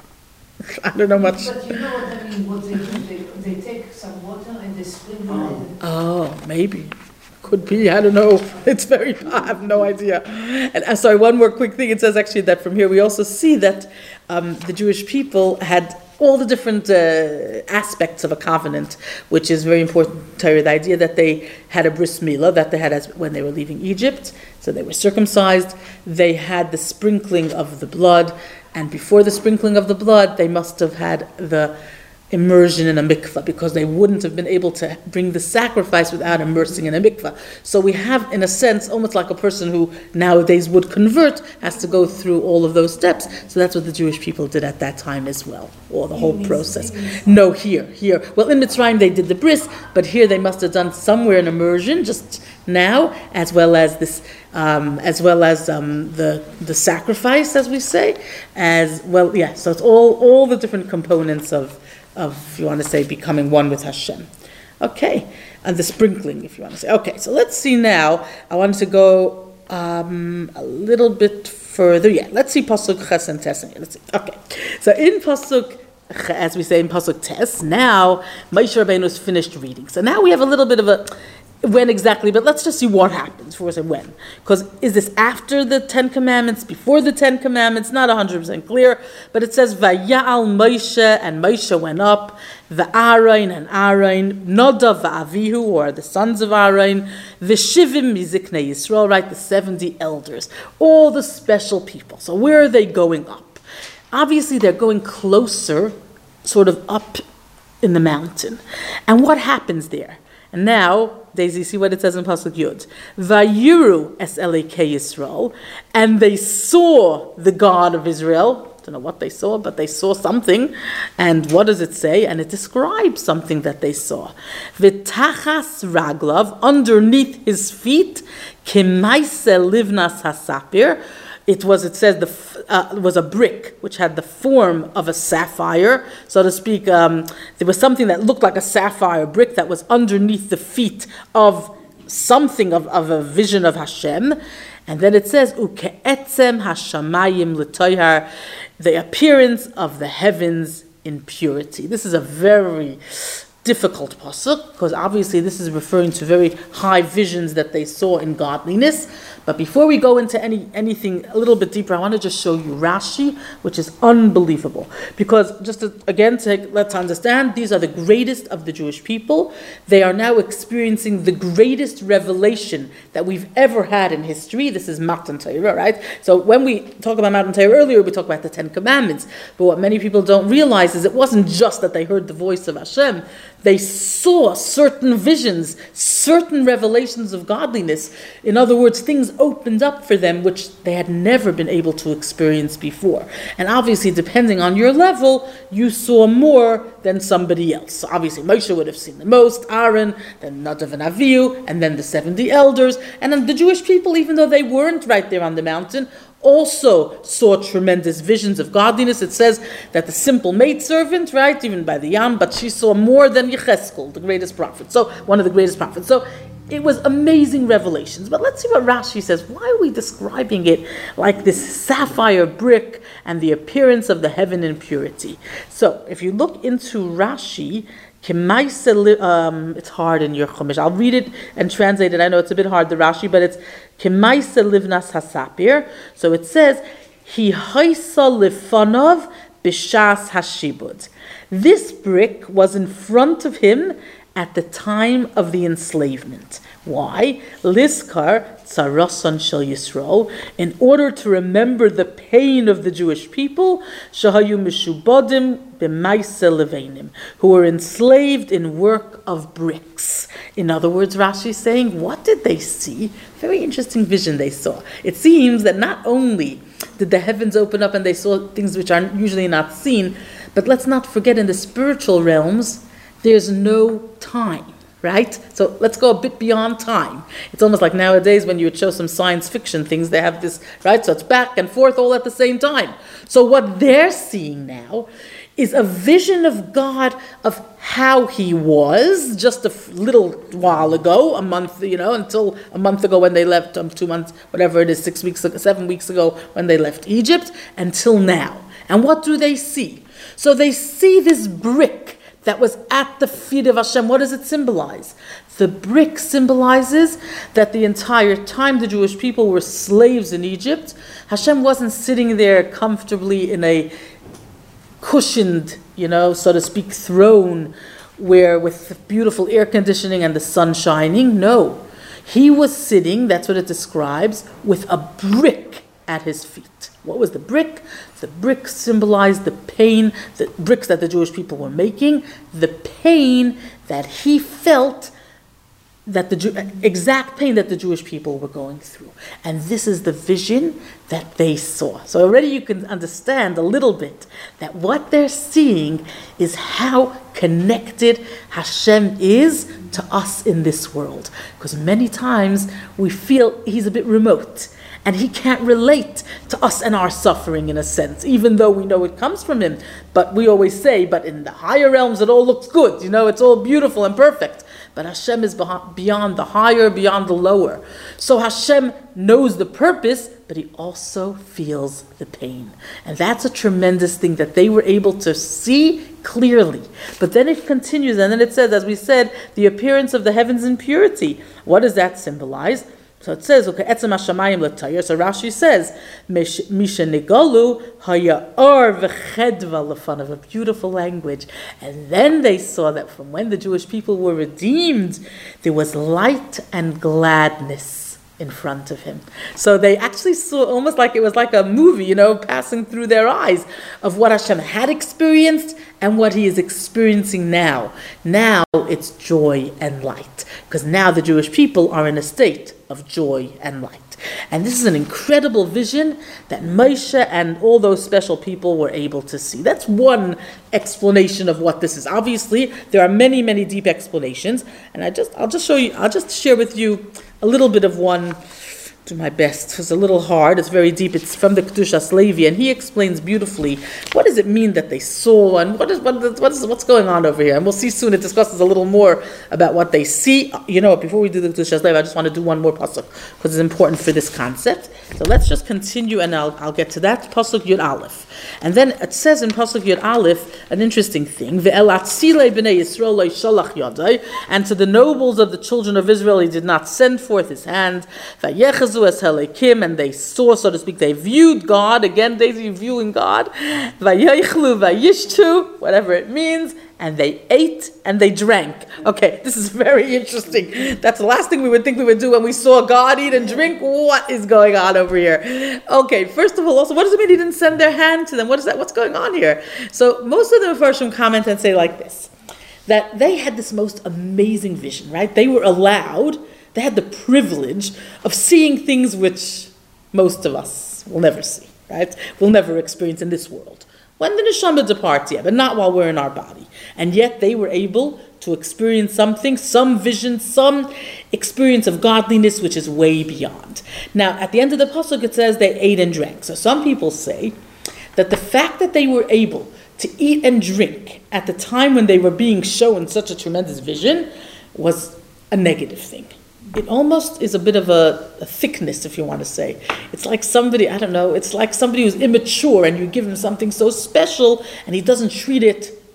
I don't know much. But you know what I mean, what they do, they, they take some water and they sprinkle it. Oh, maybe. Could be, I don't know. It's very, I have no idea. And uh, sorry, one more quick thing. It says actually that from here we also see that um, the Jewish people had all the different uh, aspects of a covenant, which is very important to the idea that they had a bris milah, that they had as when they were leaving Egypt, so they were circumcised. They had the sprinkling of the blood, and before the sprinkling of the blood, they must have had the immersion in a mikvah, because they wouldn't have been able to bring the sacrifice without immersing in a mikvah. So we have, in a sense, almost like a person who nowadays would convert has to go through all of those steps. So that's what the Jewish people did at that time as well, or the whole process. No, here, here. Well, in Mitzrayim they did the bris, but here they must have done somewhere an immersion just now, as well as this, um, as well as um, the the sacrifice, as we say, as well. Yeah. So it's all all the different components of. of, if you want to say, becoming one with Hashem. Okay, and the sprinkling, if you want to say. Okay, so let's see now. I want to go um, a little bit further. Yeah, let's see Pasuk Ches and Tes. Let's see. Okay, so in Pasuk, as we say in Pasuk Tes, now Moshe Rabbeinu's finished reading. So now we have a little bit of a, when exactly, but let's just see what happens before we say when. Because is this after the Ten Commandments, before the Ten Commandments? Not one hundred percent clear, but it says, Vaya'al Moshe, and Moshe went up, Va'arain and Arain, Nadav va'avihu, or the sons of Arain, V'shivim miziknei Yisrael, right, the seventy elders, all the special people. So where are they going up? Obviously they're going closer, sort of up in the mountain. And what happens there? And now, Daisy, see what it says in Pasuk Yud. Vayiru es Elokei Yisrael, and they saw the God of Israel. I don't know what they saw, but they saw something. And what does it say? And it describes something that they saw. V'tachas raglav, underneath his feet, kemaise livnas hasapir. It was, it says, the uh, was a brick which had the form of a sapphire, so to speak. Um, there was something that looked like a sapphire brick that was underneath the feet of something of, of a vision of Hashem. And then it says, Uke'etzem hashamayim l'toyhar, the appearance of the heavens in purity. This is a very difficult pasuk, because obviously this is referring to very high visions that they saw in godliness. But before we go into any anything a little bit deeper, I want to just show you Rashi, which is unbelievable. Because just to, again, to, let's understand, these are the greatest of the Jewish people. They are now experiencing the greatest revelation that we've ever had in history. This is Matan Torah, right? So when we talk about Matan Torah earlier, we talk about the Ten Commandments. But what many people don't realize is it wasn't just that they heard the voice of Hashem. They saw certain visions, certain revelations of godliness. In other words, things opened up for them which they had never been able to experience before. And obviously, depending on your level, you saw more than somebody else. So obviously, Moshe would have seen the most, Aaron, then Nadav and Avihu, and then the seventy elders. And then the Jewish people, even though they weren't right there on the mountain, also saw tremendous visions of godliness. It says that the simple maidservant, right, even by the Yam, but she saw more than Yecheskel, the greatest prophet. So, one of the greatest prophets. So, it was amazing revelations. But let's see what Rashi says. Why are we describing it like this sapphire brick and the appearance of the heaven in purity? So, if you look into Rashi, Um, it's hard in your Chumash. I'll read it and translate it. I know it's a bit hard, the Rashi, but it's Kemaise livnas hasapir. So it says, Hi haisa lifanov b'shas hashibud. This brick was in front of him at the time of the enslavement. Why? Liskar Tsarasan Shel Yisrael, in order to remember the pain of the Jewish people, Shahayu Mishubadim B'maisa Levenim, who were enslaved in work of bricks. In other words, Rashi is saying, what did they see? Very interesting vision they saw. It seems that not only did the heavens open up and they saw things which are usually not seen, but let's not forget in the spiritual realms, there's no time. Right? So let's go a bit beyond time. It's almost like nowadays when you would show some science fiction things, they have this, right? So it's back and forth all at the same time. So what they're seeing now is a vision of God, of how he was just a little while ago, a month, you know, until a month ago when they left, um, two months, whatever it is, six weeks ago, seven weeks ago when they left Egypt, until now. And what do they see? So they see this brick that was at the feet of Hashem. What does it symbolize? The brick symbolizes that the entire time the Jewish people were slaves in Egypt, Hashem wasn't sitting there comfortably in a cushioned, you know, so to speak, throne where with beautiful air conditioning and the sun shining. No. He was sitting, that's what it describes, with a brick at his feet. What was the brick? The brick symbolized the pain, the bricks that the Jewish people were making, the pain that he felt, that the Jew, exact pain that the Jewish people were going through. And this is the vision that they saw. So already you can understand a little bit that what they're seeing is how connected Hashem is to us in this world. Because many times we feel he's a bit remote. And he can't relate to us and our suffering in a sense, even though we know it comes from him. But we always say, but in the higher realms it all looks good, you know, it's all beautiful and perfect. But Hashem is beyond the higher, beyond the lower. So Hashem knows the purpose, but he also feels the pain. And that's a tremendous thing that they were able to see clearly. But then it continues, and then it says, as we said, the appearance of the heavens in purity. What does that symbolize? So it says, okay, etzem hashamayim l'tayir. So Rashi says, misha nigalu haya or v'chedva lefanav, a beautiful language. And then they saw that from when the Jewish people were redeemed, there was light and gladness in front of him. So they actually saw almost like it was like a movie, you know, passing through their eyes of what Hashem had experienced and what he is experiencing now. Now it's joy and light, because now the Jewish people are in a state of joy and light. And this is an incredible vision that Moshe and all those special people were able to see. That's one explanation of what this is. Obviously, there are many, many deep explanations, and I just, I'll just show you, I'll just share with you a little bit of one. Do my best. It's a little hard. It's very deep. It's from the Kedushas Levi, and he explains beautifully what does it mean that they saw, and what is what is, what is what's going on over here. And we'll see soon. It discusses a little more about what they see. You know, before we do the Kedushas Levi, I just want to do one more pasuk because it's important for this concept. So let's just continue, and I'll I'll get to that pasuk Yud Aleph. And then it says in pasuk Yud Aleph an interesting thing: Ve'el atzilei b'nei Yisrael lo yishalach yadai, and to the nobles of the children of Israel he did not send forth his hand. Vayechazu as helekim, and they saw, so to speak, they viewed God. Again, they viewing God. Vayichlu vayishtu, whatever it means. And they ate and they drank. Okay, this is very interesting. That's the last thing we would think we would do when we saw God eat and drink. What is going on over here? Okay, first of all, also, what does it mean he didn't send their hand to them? What is that? What's going on here? So most of the Mepharshim comment and say like this, that they had this most amazing vision, right? They were allowed, they had the privilege of seeing things which most of us will never see, right? We'll never experience in this world. When the neshama departs, yeah, but not while we're in our body. And yet they were able to experience something, some vision, some experience of godliness, which is way beyond. Now, at the end of the pasuk, it says they ate and drank. So some people say that the fact that they were able to eat and drink at the time when they were being shown such a tremendous vision was a negative thing. It almost is a bit of a, a thickness, if you want to say. It's like somebody, I don't know, it's like somebody who's immature and you give him something so special and he doesn't treat it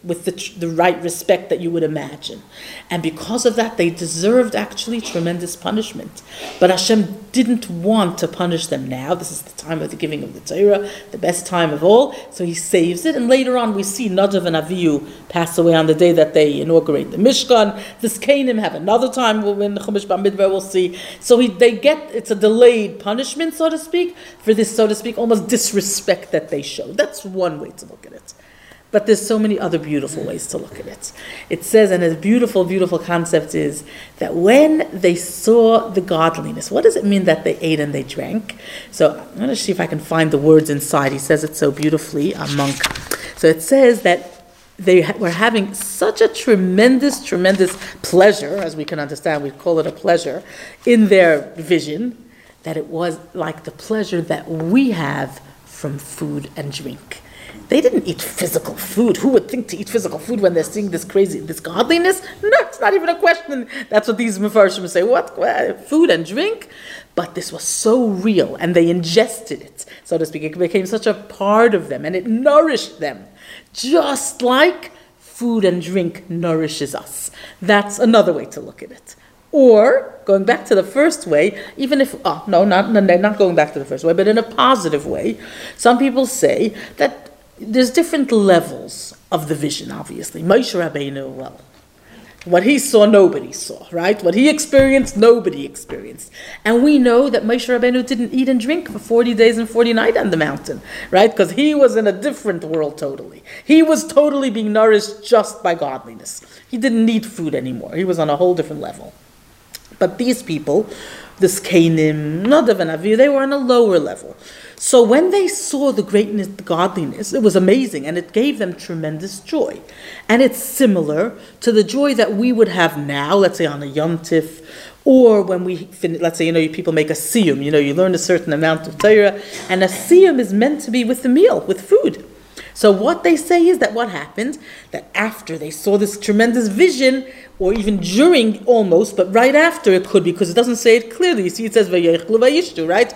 with the, the right respect that you would imagine. And because of that, they deserved actually tremendous punishment. But Hashem didn't want to punish them now. This is the time of the giving of the Torah, the best time of all. So he saves it. And later on, we see Nadav and Avihu pass away on the day that they inaugurate the Mishkan. The Zkanim have another time when the Chumash Bamidbar we'll see. So he, they get, it's a delayed punishment, so to speak, for this, so to speak, almost disrespect that they show. That's one way to look at it. But there's so many other beautiful ways to look at it. It says, and a beautiful, beautiful concept is that when they saw the godliness, what does it mean that they ate and they drank? So I'm going to see if I can find the words inside. He says it so beautifully, a monk. So it says that they were having such a tremendous, tremendous pleasure, as we can understand, we call it a pleasure, in their vision, that it was like the pleasure that we have from food and drink. They didn't eat physical food. Who would think to eat physical food when they're seeing this crazy, this godliness? No, it's not even a question. That's what these Mefarshim say. What? Food and drink? But this was so real, and they ingested it, so to speak. It became such a part of them, and it nourished them, just like food and drink nourishes us. That's another way to look at it. Or, going back to the first way, even if, oh, no, not, no, not going back to the first way, but in a positive way, some people say that there's different levels of the vision, obviously. Moshe Rabbeinu, well, what he saw, nobody saw, right? What he experienced, nobody experienced. And we know that Moshe Rabbeinu didn't eat and drink for forty days and forty nights on the mountain, right? Because he was in a different world totally. He was totally being nourished just by godliness. He didn't need food anymore. He was on a whole different level. But these people, the Zkanim, Nadav and Avihu, they were on a lower level. So when they saw the greatness, the godliness, it was amazing, and it gave them tremendous joy. And it's similar to the joy that we would have now, let's say on a Yom Tif, or when we, fin- let's say, you know, people make a siyum, you know, you learn a certain amount of Torah, and a siyum is meant to be with the meal, with food. So what they say is that what happened, that after they saw this tremendous vision, or even during almost, but right after it could be, because it doesn't say it clearly. You see, it says, Vayechlu vayishtu, right?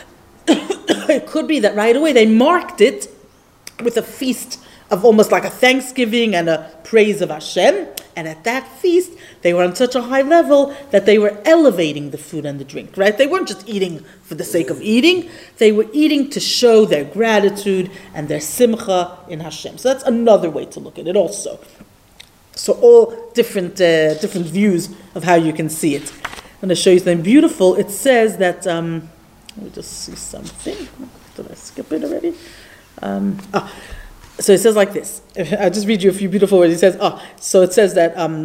It could be that right away they marked it with a feast of almost like a thanksgiving and a praise of Hashem. And at that feast, they were on such a high level that they were elevating the food and the drink, right? They weren't just eating for the sake of eating. They were eating to show their gratitude and their simcha in Hashem. So that's another way to look at it also. So all different uh, different views of how you can see it. I'm going to show you something beautiful. It says that... Um, Let me just see something. Did I skip it already? Um, ah, so it says like this. I'll just read you a few beautiful words. It says, oh, so it says that um,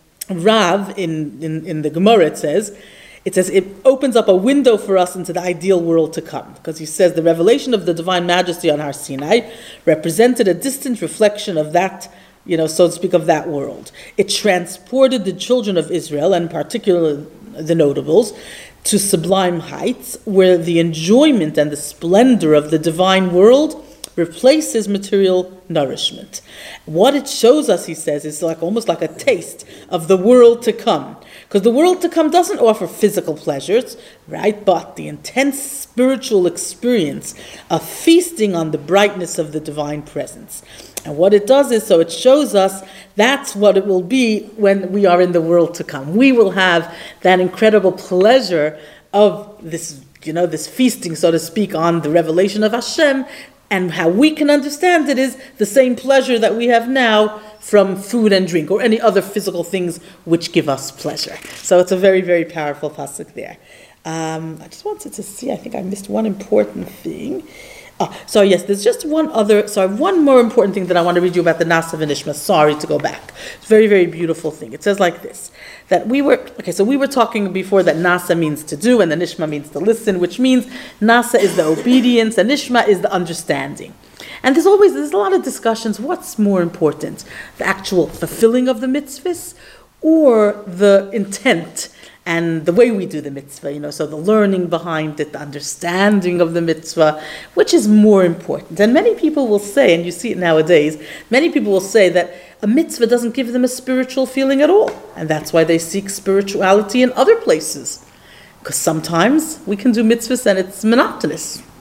Rav, in, in, in the Gemara, it says, it says, it opens up a window for us into the ideal world to come. Because he says the revelation of the divine majesty on Har Sinai represented a distant reflection of that, you know, so to speak, of that world. It transported the children of Israel, and particularly the notables, to sublime heights, where the enjoyment and the splendor of the divine world replaces material nourishment. What it shows us, he says, is like almost like a taste of the world to come. Because the world to come doesn't offer physical pleasures, right? But the intense spiritual experience of feasting on the brightness of the divine presence. And what it does is, so it shows us that's what it will be when we are in the world to come. We will have that incredible pleasure of this, you know, this feasting, so to speak, on the revelation of Hashem. And how we can understand it is the same pleasure that we have now from food and drink or any other physical things which give us pleasure. So it's a very, very powerful pasuk there. Um, I just wanted to see, I think I missed one important thing. Oh, so yes, there's just one other, sorry, one more important thing that I want to read you about the Nasa v'Nishma. Sorry to go back. It's a very, very beautiful thing. It says like this, that we were, okay, so we were talking before that Nasa means to do and the Nishma means to listen, which means Nasa is the obedience and Nishma is the understanding. And there's always, there's a lot of discussions, what's more important, the actual fulfilling of the mitzvahs or the intent and the way we do the mitzvah, you know, so the learning behind it, the understanding of the mitzvah, which is more important. And many people will say, and you see it nowadays, many people will say that a mitzvah doesn't give them a spiritual feeling at all. And that's why they seek spirituality in other places. Because sometimes we can do mitzvahs and it's monotonous.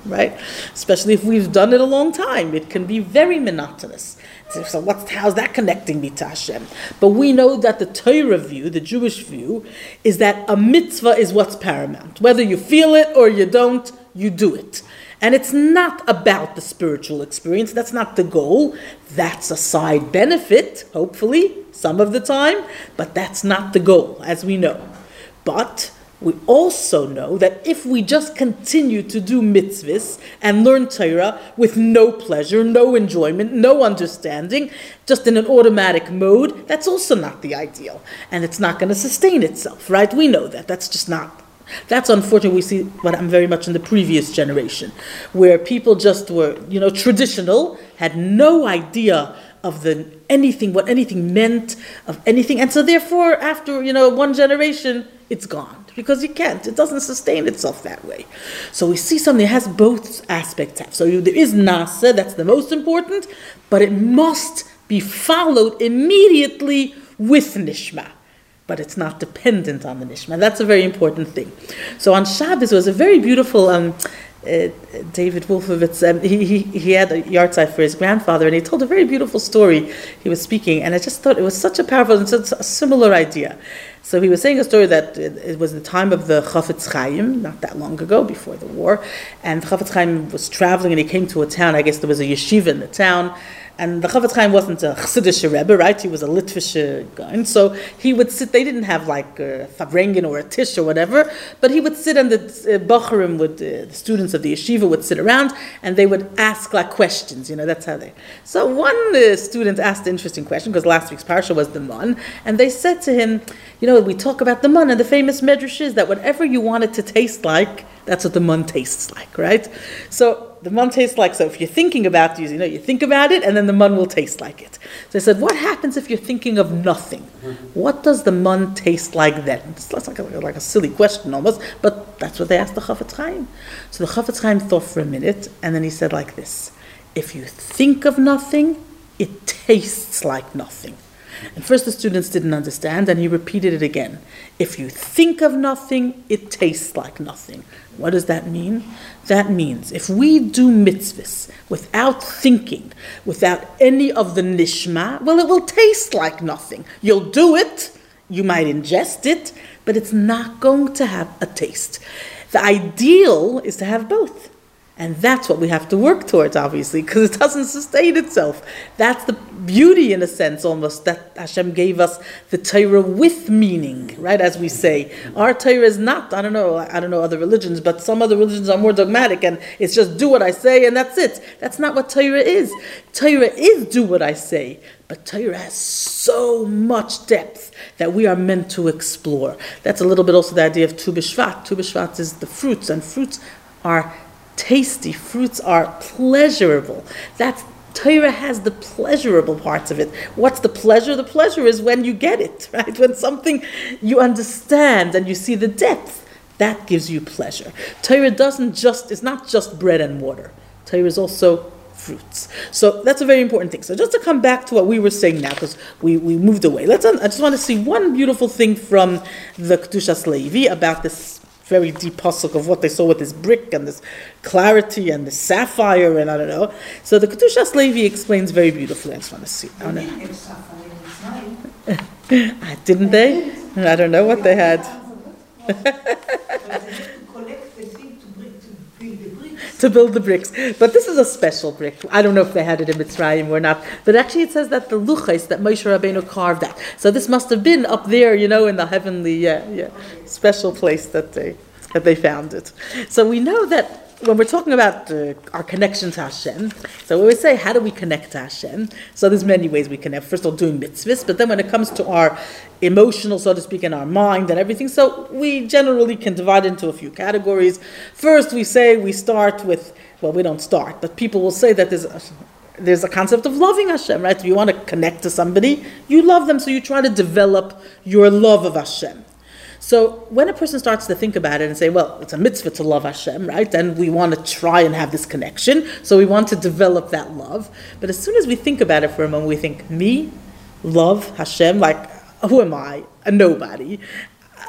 right? Especially if we've done it a long time. It can be very monotonous. So what's, how's that connecting me to Hashem? But we know that the Torah view, the Jewish view, is that a mitzvah is what's paramount. Whether you feel it or you don't, you do it. And it's not about the spiritual experience. That's not the goal. That's a side benefit, hopefully, some of the time. But that's not the goal, as we know. But we also know that if we just continue to do mitzvahs and learn Torah with no pleasure, no enjoyment, no understanding, just in an automatic mode, that's also not the ideal. And it's not going to sustain itself, right? We know that. That's just not. That's unfortunate. We see what I'm very much in the previous generation, where people just were, you know, traditional, had no idea of the anything, what anything meant, of anything. And so therefore, after, you know, one generation, it's gone. Because you can't. It doesn't sustain itself that way. So we see something that has both aspects. So you, there is nasa, that's the most important, but it must be followed immediately with nishma. But it's not dependent on the nishma. That's a very important thing. So on Shabbos, it was a very beautiful... Um, Uh, David Wolfowitz, um, he, he he had a yahrzeit for his grandfather, and he told a very beautiful story. He was speaking, and I just thought it was such a powerful and such a similar idea. So he was saying a story that it, it was the time of the Chafetz Chaim, not that long ago, before the war, and Chafetz Chaim was traveling, and he came to a town. I guess there was a yeshiva in the town. And the Chafetz Chaim wasn't a Chassidish Rebbe, right? He was a Litvish guy. And so he would sit, they didn't have like a Fabrengen or a Tish or whatever, but he would sit and the uh, Bacharim would, uh, the students of the yeshiva would sit around and they would ask like questions, you know, that's how they. So one uh, student asked an interesting question, because last week's parsha was the man, and they said to him, you know, we talk about the man, and the famous medrash is that whatever you want it to taste like, that's what the man tastes like, right? So the man tastes like, so if you're thinking about these, you know, you think about it, and then the man will taste like it. So I said, what happens if you're thinking of nothing? What does the man taste like then? It's like a, like a silly question almost, but that's what they asked the Chafetz Chaim. So the Chafetz Chaim thought for a minute, and then he said like this: if you think of nothing, it tastes like nothing. And first the students didn't understand, and he repeated it again. If you think of nothing, it tastes like nothing. What does that mean? That means if we do mitzvahs without thinking, without any of the nishma, well, it will taste like nothing. You'll do it, you might ingest it, but it's not going to have a taste. The ideal is to have both. And that's what we have to work towards, obviously, because it doesn't sustain itself. That's the beauty, in a sense, almost, that Hashem gave us the Torah with meaning, right, as we say. Our Torah is not, I don't know, I don't know other religions, but some other religions are more dogmatic, and it's just do what I say, and that's it. That's not what Torah is. Torah is do what I say, but Torah has so much depth that we are meant to explore. That's a little bit also the idea of Tu B'Shvat. Tu B'Shvat is the fruits, and fruits are tasty, fruits are pleasurable. That's Torah has the pleasurable parts of it. What's the pleasure? The pleasure is when you get it, right? When something you understand and you see the depth, that gives you pleasure. Torah doesn't just, it's not just bread and water. Torah is also fruits. So that's a very important thing. So just to come back to what we were saying now, because we, we moved away. Let's. I just want to see one beautiful thing from the Kedushas Levi about this very deep pasuk of what they saw with this brick and this clarity and the sapphire and I don't know. So the Kedushas Levi explains very beautifully. I just want to see. I, I didn't they? I don't know what they had. To build the bricks. But this is a special brick. I don't know if they had it in Mitzrayim or not. But actually it says that the luchos that Moshe Rabbeinu carved out. So this must have been up there, you know, in the heavenly, yeah, yeah, special place that they that they found it. So we know that when we're talking about uh, our connection to Hashem, so we always say, how do we connect to Hashem? So there's many ways we connect. First of all, doing mitzvahs, but then when it comes to our emotional, so to speak, and our mind and everything, so we generally can divide into a few categories. First, we say we start with, well, we don't start, but people will say that there's a, there's a concept of loving Hashem, right? If you want to connect to somebody, you love them, so you try to develop your love of Hashem. So when a person starts to think about it and say, well, it's a mitzvah to love Hashem, right? And we want to try and have this connection, so we want to develop that love. But as soon as we think about it for a moment, we think, me, love Hashem, like, who am I? A nobody.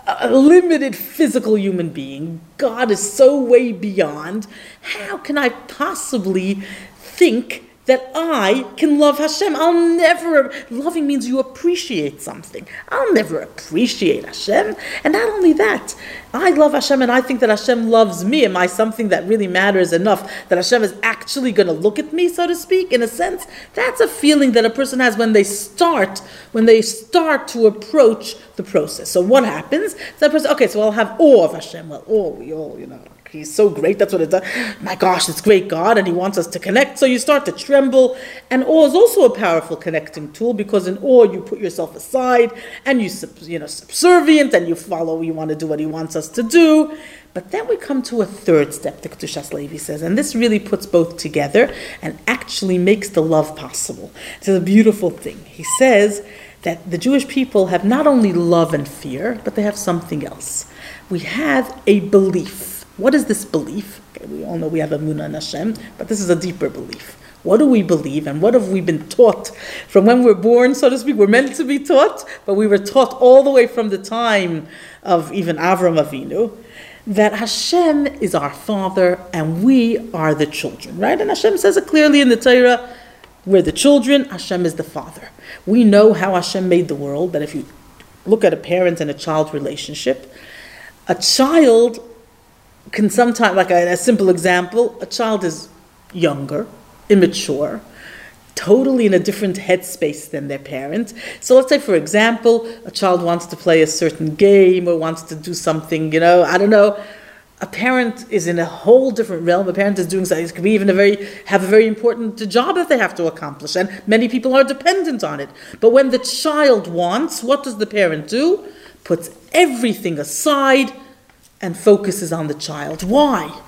a limited physical human being. God is so way beyond. How can I possibly think that I can love Hashem? I'll never, loving means you appreciate something. I'll never appreciate Hashem. And not only that, I love Hashem and I think that Hashem loves me. Am I something that really matters enough that Hashem is actually going to look at me, so to speak? In a sense, that's a feeling that a person has when they start, when they start to approach the process. So what happens? That person, okay, so I'll have awe of Hashem. Well, awe, we all, you know, He's so great, that's what it does. My gosh, it's great God, and He wants us to connect. So you start to tremble. And awe is also a powerful connecting tool, because in awe you put yourself aside, and you, you know, subservient, and you follow, you want to do what He wants us to do. But then we come to a third step, the Kedushas Levi says, and this really puts both together and actually makes the love possible. It's a beautiful thing. He says that the Jewish people have not only love and fear, but they have something else. We have a belief. What is this belief? Okay, we all know we have Emunah in Hashem, but this is a deeper belief. What do we believe, and what have we been taught from when we're born, so to speak? We're meant to be taught, but we were taught all the way from the time of even Avram Avinu, that Hashem is our Father and we are the children, right? And Hashem says it clearly in the Torah, we're the children, Hashem is the Father. We know how Hashem made the world, that if you look at a parent and a child relationship, a child can sometimes, like a, a simple example, a child is younger, immature, totally in a different headspace than their parent. So let's say, for example, a child wants to play a certain game or wants to do something, you know, I don't know. A parent is in a whole different realm. A parent is doing something. It could be even a very, have a very important job that they have to accomplish, and many people are dependent on it. But when the child wants, what does the parent do? Puts everything aside and focuses on the child. Why?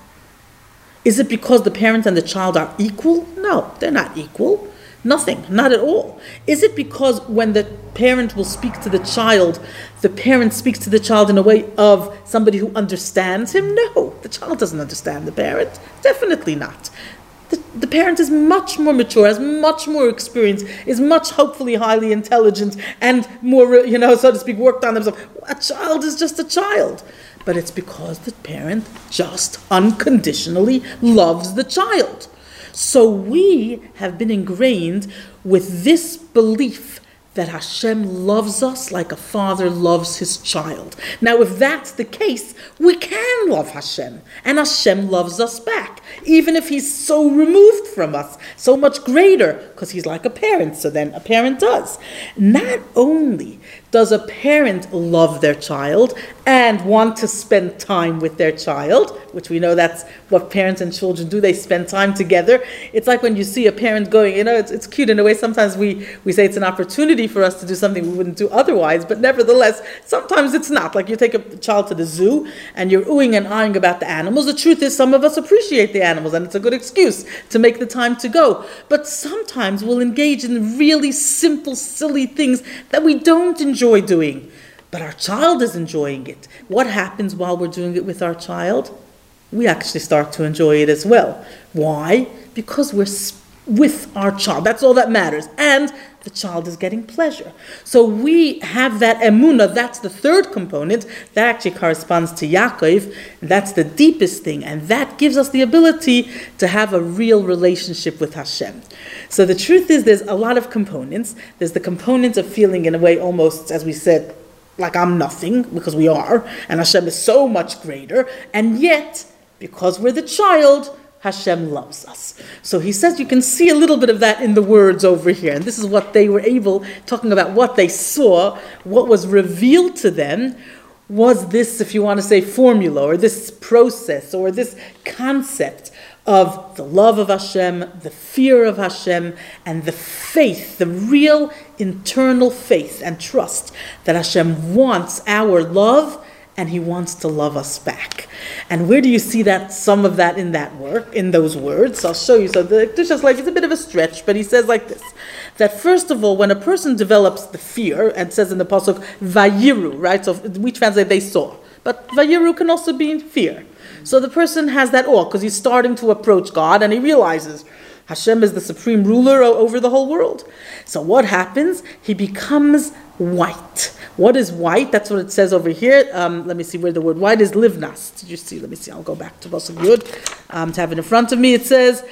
Is it because the parent and the child are equal? No, they're not equal. Nothing, not at all. Is it because when the parent will speak to the child, the parent speaks to the child in a way of somebody who understands him? No, the child doesn't understand the parent. Definitely not. The, the parent is much more mature, has much more experience, is much hopefully highly intelligent and more, you know, so to speak, worked on themselves. A child is just a child. But it's because the parent just unconditionally loves the child. So we have been ingrained with this belief that Hashem loves us like a father loves his child. Now, if that's the case, we can love Hashem, and Hashem loves us back, even if he's so removed from us, so much greater, because he's like a parent, so then a parent does. Not only does a parent love their child and want to spend time with their child, which we know that's what parents and children do, they spend time together. It's like when you see a parent going, you know, it's, it's cute in a way. Sometimes we, we say it's an opportunity for us to do something we wouldn't do otherwise, but nevertheless, sometimes it's not. Like you take a child to the zoo and you're oohing and eyeing about the animals. The truth is, some of us appreciate the animals, and it's a good excuse to make the time to go. But sometimes we'll engage in really simple, silly things that we don't enjoy doing, but our child is enjoying it. What happens while we're doing it with our child? We actually start to enjoy it as well. Why? Because we're with our child. That's all that matters. And the child is getting pleasure. So we have that emunah. That's the third component. That actually corresponds to Yaakov. That's the deepest thing. And that gives us the ability to have a real relationship with Hashem. So the truth is, there's a lot of components. There's the component of feeling in a way almost, as we said, like I'm nothing, because we are. And Hashem is so much greater. And yet, because we're the child, Hashem loves us. So he says you can see a little bit of that in the words over here. And this is what they were able, talking about what they saw, what was revealed to them, was this, if you want to say, formula, or this process, or this concept of the love of Hashem, the fear of Hashem, and the faith, the real internal faith and trust that Hashem wants our love, and he wants to love us back. And where do you see that, some of that in that work, in those words? I'll show you. So the Kedushas Levi, it's a bit of a stretch, but he says like this, that first of all, when a person develops the fear, and it says in the Pasuk, Vayiru, right? So we translate they saw. But Vayiru can also be fear. So the person has that awe, because he's starting to approach God, and he realizes Hashem is the supreme ruler o- over the whole world. So what happens? He becomes white. What is white? That's what it says over here. Um, let me see where the word white is. Livnas. Did you see? Let me see. I'll go back to Pasuk Yud um, to have it in front of me. It says,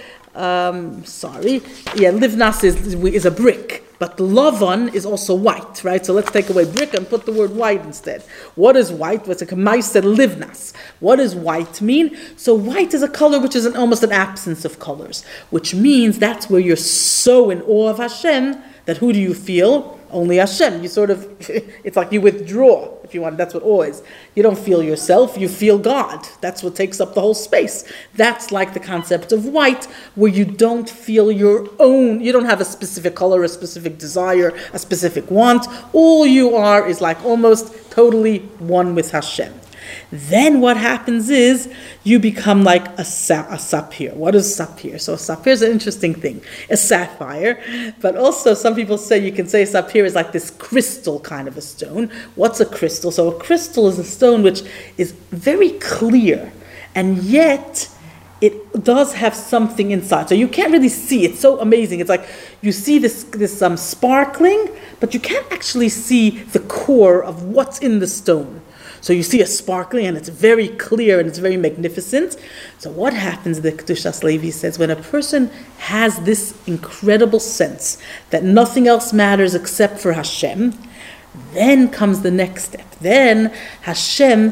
um, sorry. Yeah, livnas is, is a brick. But lavan is also white, right? So let's take away brick and put the word white instead. What is white? What's a kamai said livnas. What does white mean? So white is a color which is an, almost an absence of colors, which means that's where you're so in awe of Hashem that who do you feel? Only Hashem. You sort of, it's like you withdraw, if you want. That's what awe is. You don't feel yourself, you feel God. That's what takes up the whole space. That's like the concept of white, where you don't feel your own, you don't have a specific color, a specific desire, a specific want. All you are is like almost totally one with Hashem. Then what happens is you become like a, sa- a sapphire. What is sapphire? So a sapphire is an interesting thing. A sapphire, but also some people say you can say sapphire is like this crystal kind of a stone. What's a crystal? So a crystal is a stone which is very clear, and yet it does have something inside. So you can't really see. It's so amazing. It's like you see this this um, sparkling, but you can't actually see the core of what's in the stone. So you see a sparkling, and it's very clear, and it's very magnificent. So what happens, the Kedushas Levi says, when a person has this incredible sense that nothing else matters except for Hashem, then comes the next step. Then Hashem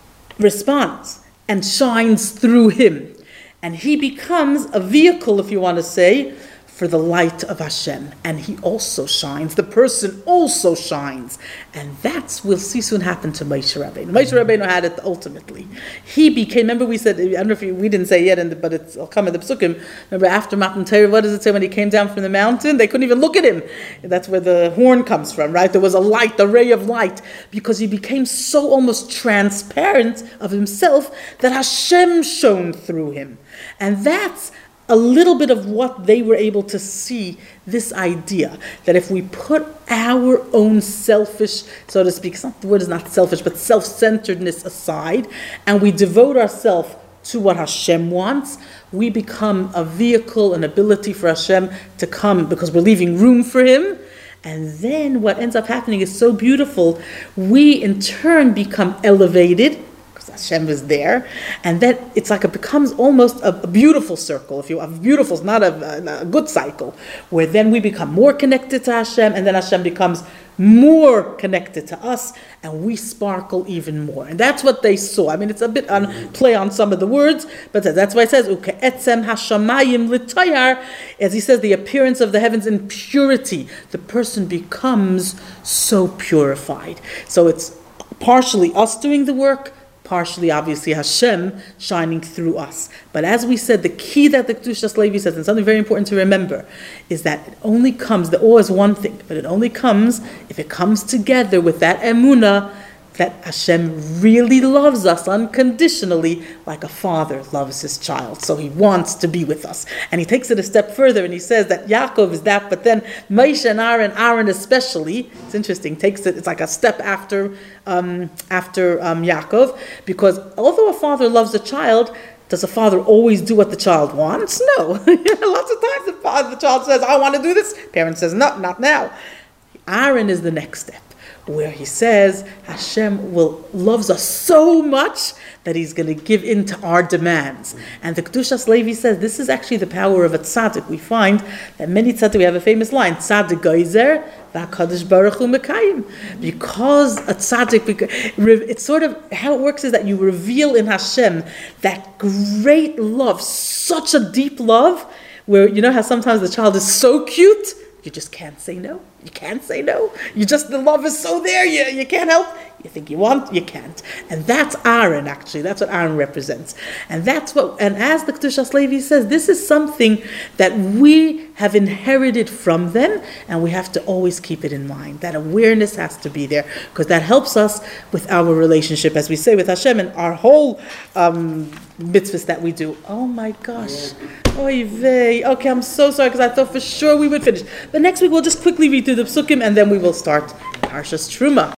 responds and shines through him. And he becomes a vehicle, if you want to say, for the light of Hashem. And he also shines. The person also shines. And that's, we'll see soon happen to Moshe Rabbeinu. Moshe Rabbeinu had it ultimately. He became, remember we said, I don't know if you, we didn't say yet, in the, but it's, it'll come in the Psukim. Remember after Matan Torah, what does it say when he came down from the mountain? They couldn't even look at him. That's where the horn comes from, right? There was a light, a ray of light, because he became so almost transparent of himself that Hashem shone through him. And that's a little bit of what they were able to see, this idea that if we put our own selfish, so to speak, not, the word is not selfish, but self-centeredness aside, and we devote ourselves to what Hashem wants, we become a vehicle, an ability for Hashem to come, because we're leaving room for Him. And then what ends up happening is so beautiful. We in turn become elevated, Hashem is there, and then it's like it becomes almost a, a beautiful circle. If you have beautiful, it's not a, a, a good cycle, where then we become more connected to Hashem, and then Hashem becomes more connected to us, and we sparkle even more. And that's what they saw. I mean, it's a bit on play on some of the words, but that's why it says "Uke'etzem hashamayim l'tayar," as he says, the appearance of the heavens in purity. The person becomes so purified. So it's partially us doing the work, partially, obviously, Hashem shining through us. But as we said, the key that the Kedushas Levi says, and something very important to remember, is that it only comes, the awe is one thing, but it only comes if it comes together with that emunah that Hashem really loves us unconditionally, like a father loves his child. So he wants to be with us. And he takes it a step further, and he says that Yaakov is that, but then Moshe and Aaron, Aaron especially, it's interesting, takes it, it's like a step after um, after um, Yaakov, because although a father loves a child, does a father always do what the child wants? No. Lots of times the, father, the child says, I want to do this. Parent says, no, not now. Aaron is the next step, where he says Hashem will loves us so much that He's going to give in to our demands. And the Kedushas Levi says this is actually the power of a tzaddik. We find that many tzaddik, we have a famous line, tzaddik geyzer v'HaKadosh Baruch Hu mekayim. Because a tzaddik, it's sort of, how it works is that you reveal in Hashem that great love, such a deep love, where you know how sometimes the child is so cute, you just can't say no. You can't say no. You just, the love is so there, you, you can't help. You think you want, you can't. And that's Aaron, actually. That's what Aaron represents. And that's what, and as the Kedushas Levi says, this is something that we have inherited from them, and we have to always keep it in mind. That awareness has to be there, because that helps us with our relationship, as we say, with Hashem, and our whole um, mitzvahs that we do. Oh my gosh. Oy vey. Okay, I'm so sorry, because I thought for sure we would finish. But next week we'll just quickly read through the psukim, and then we will start Parshas Truma.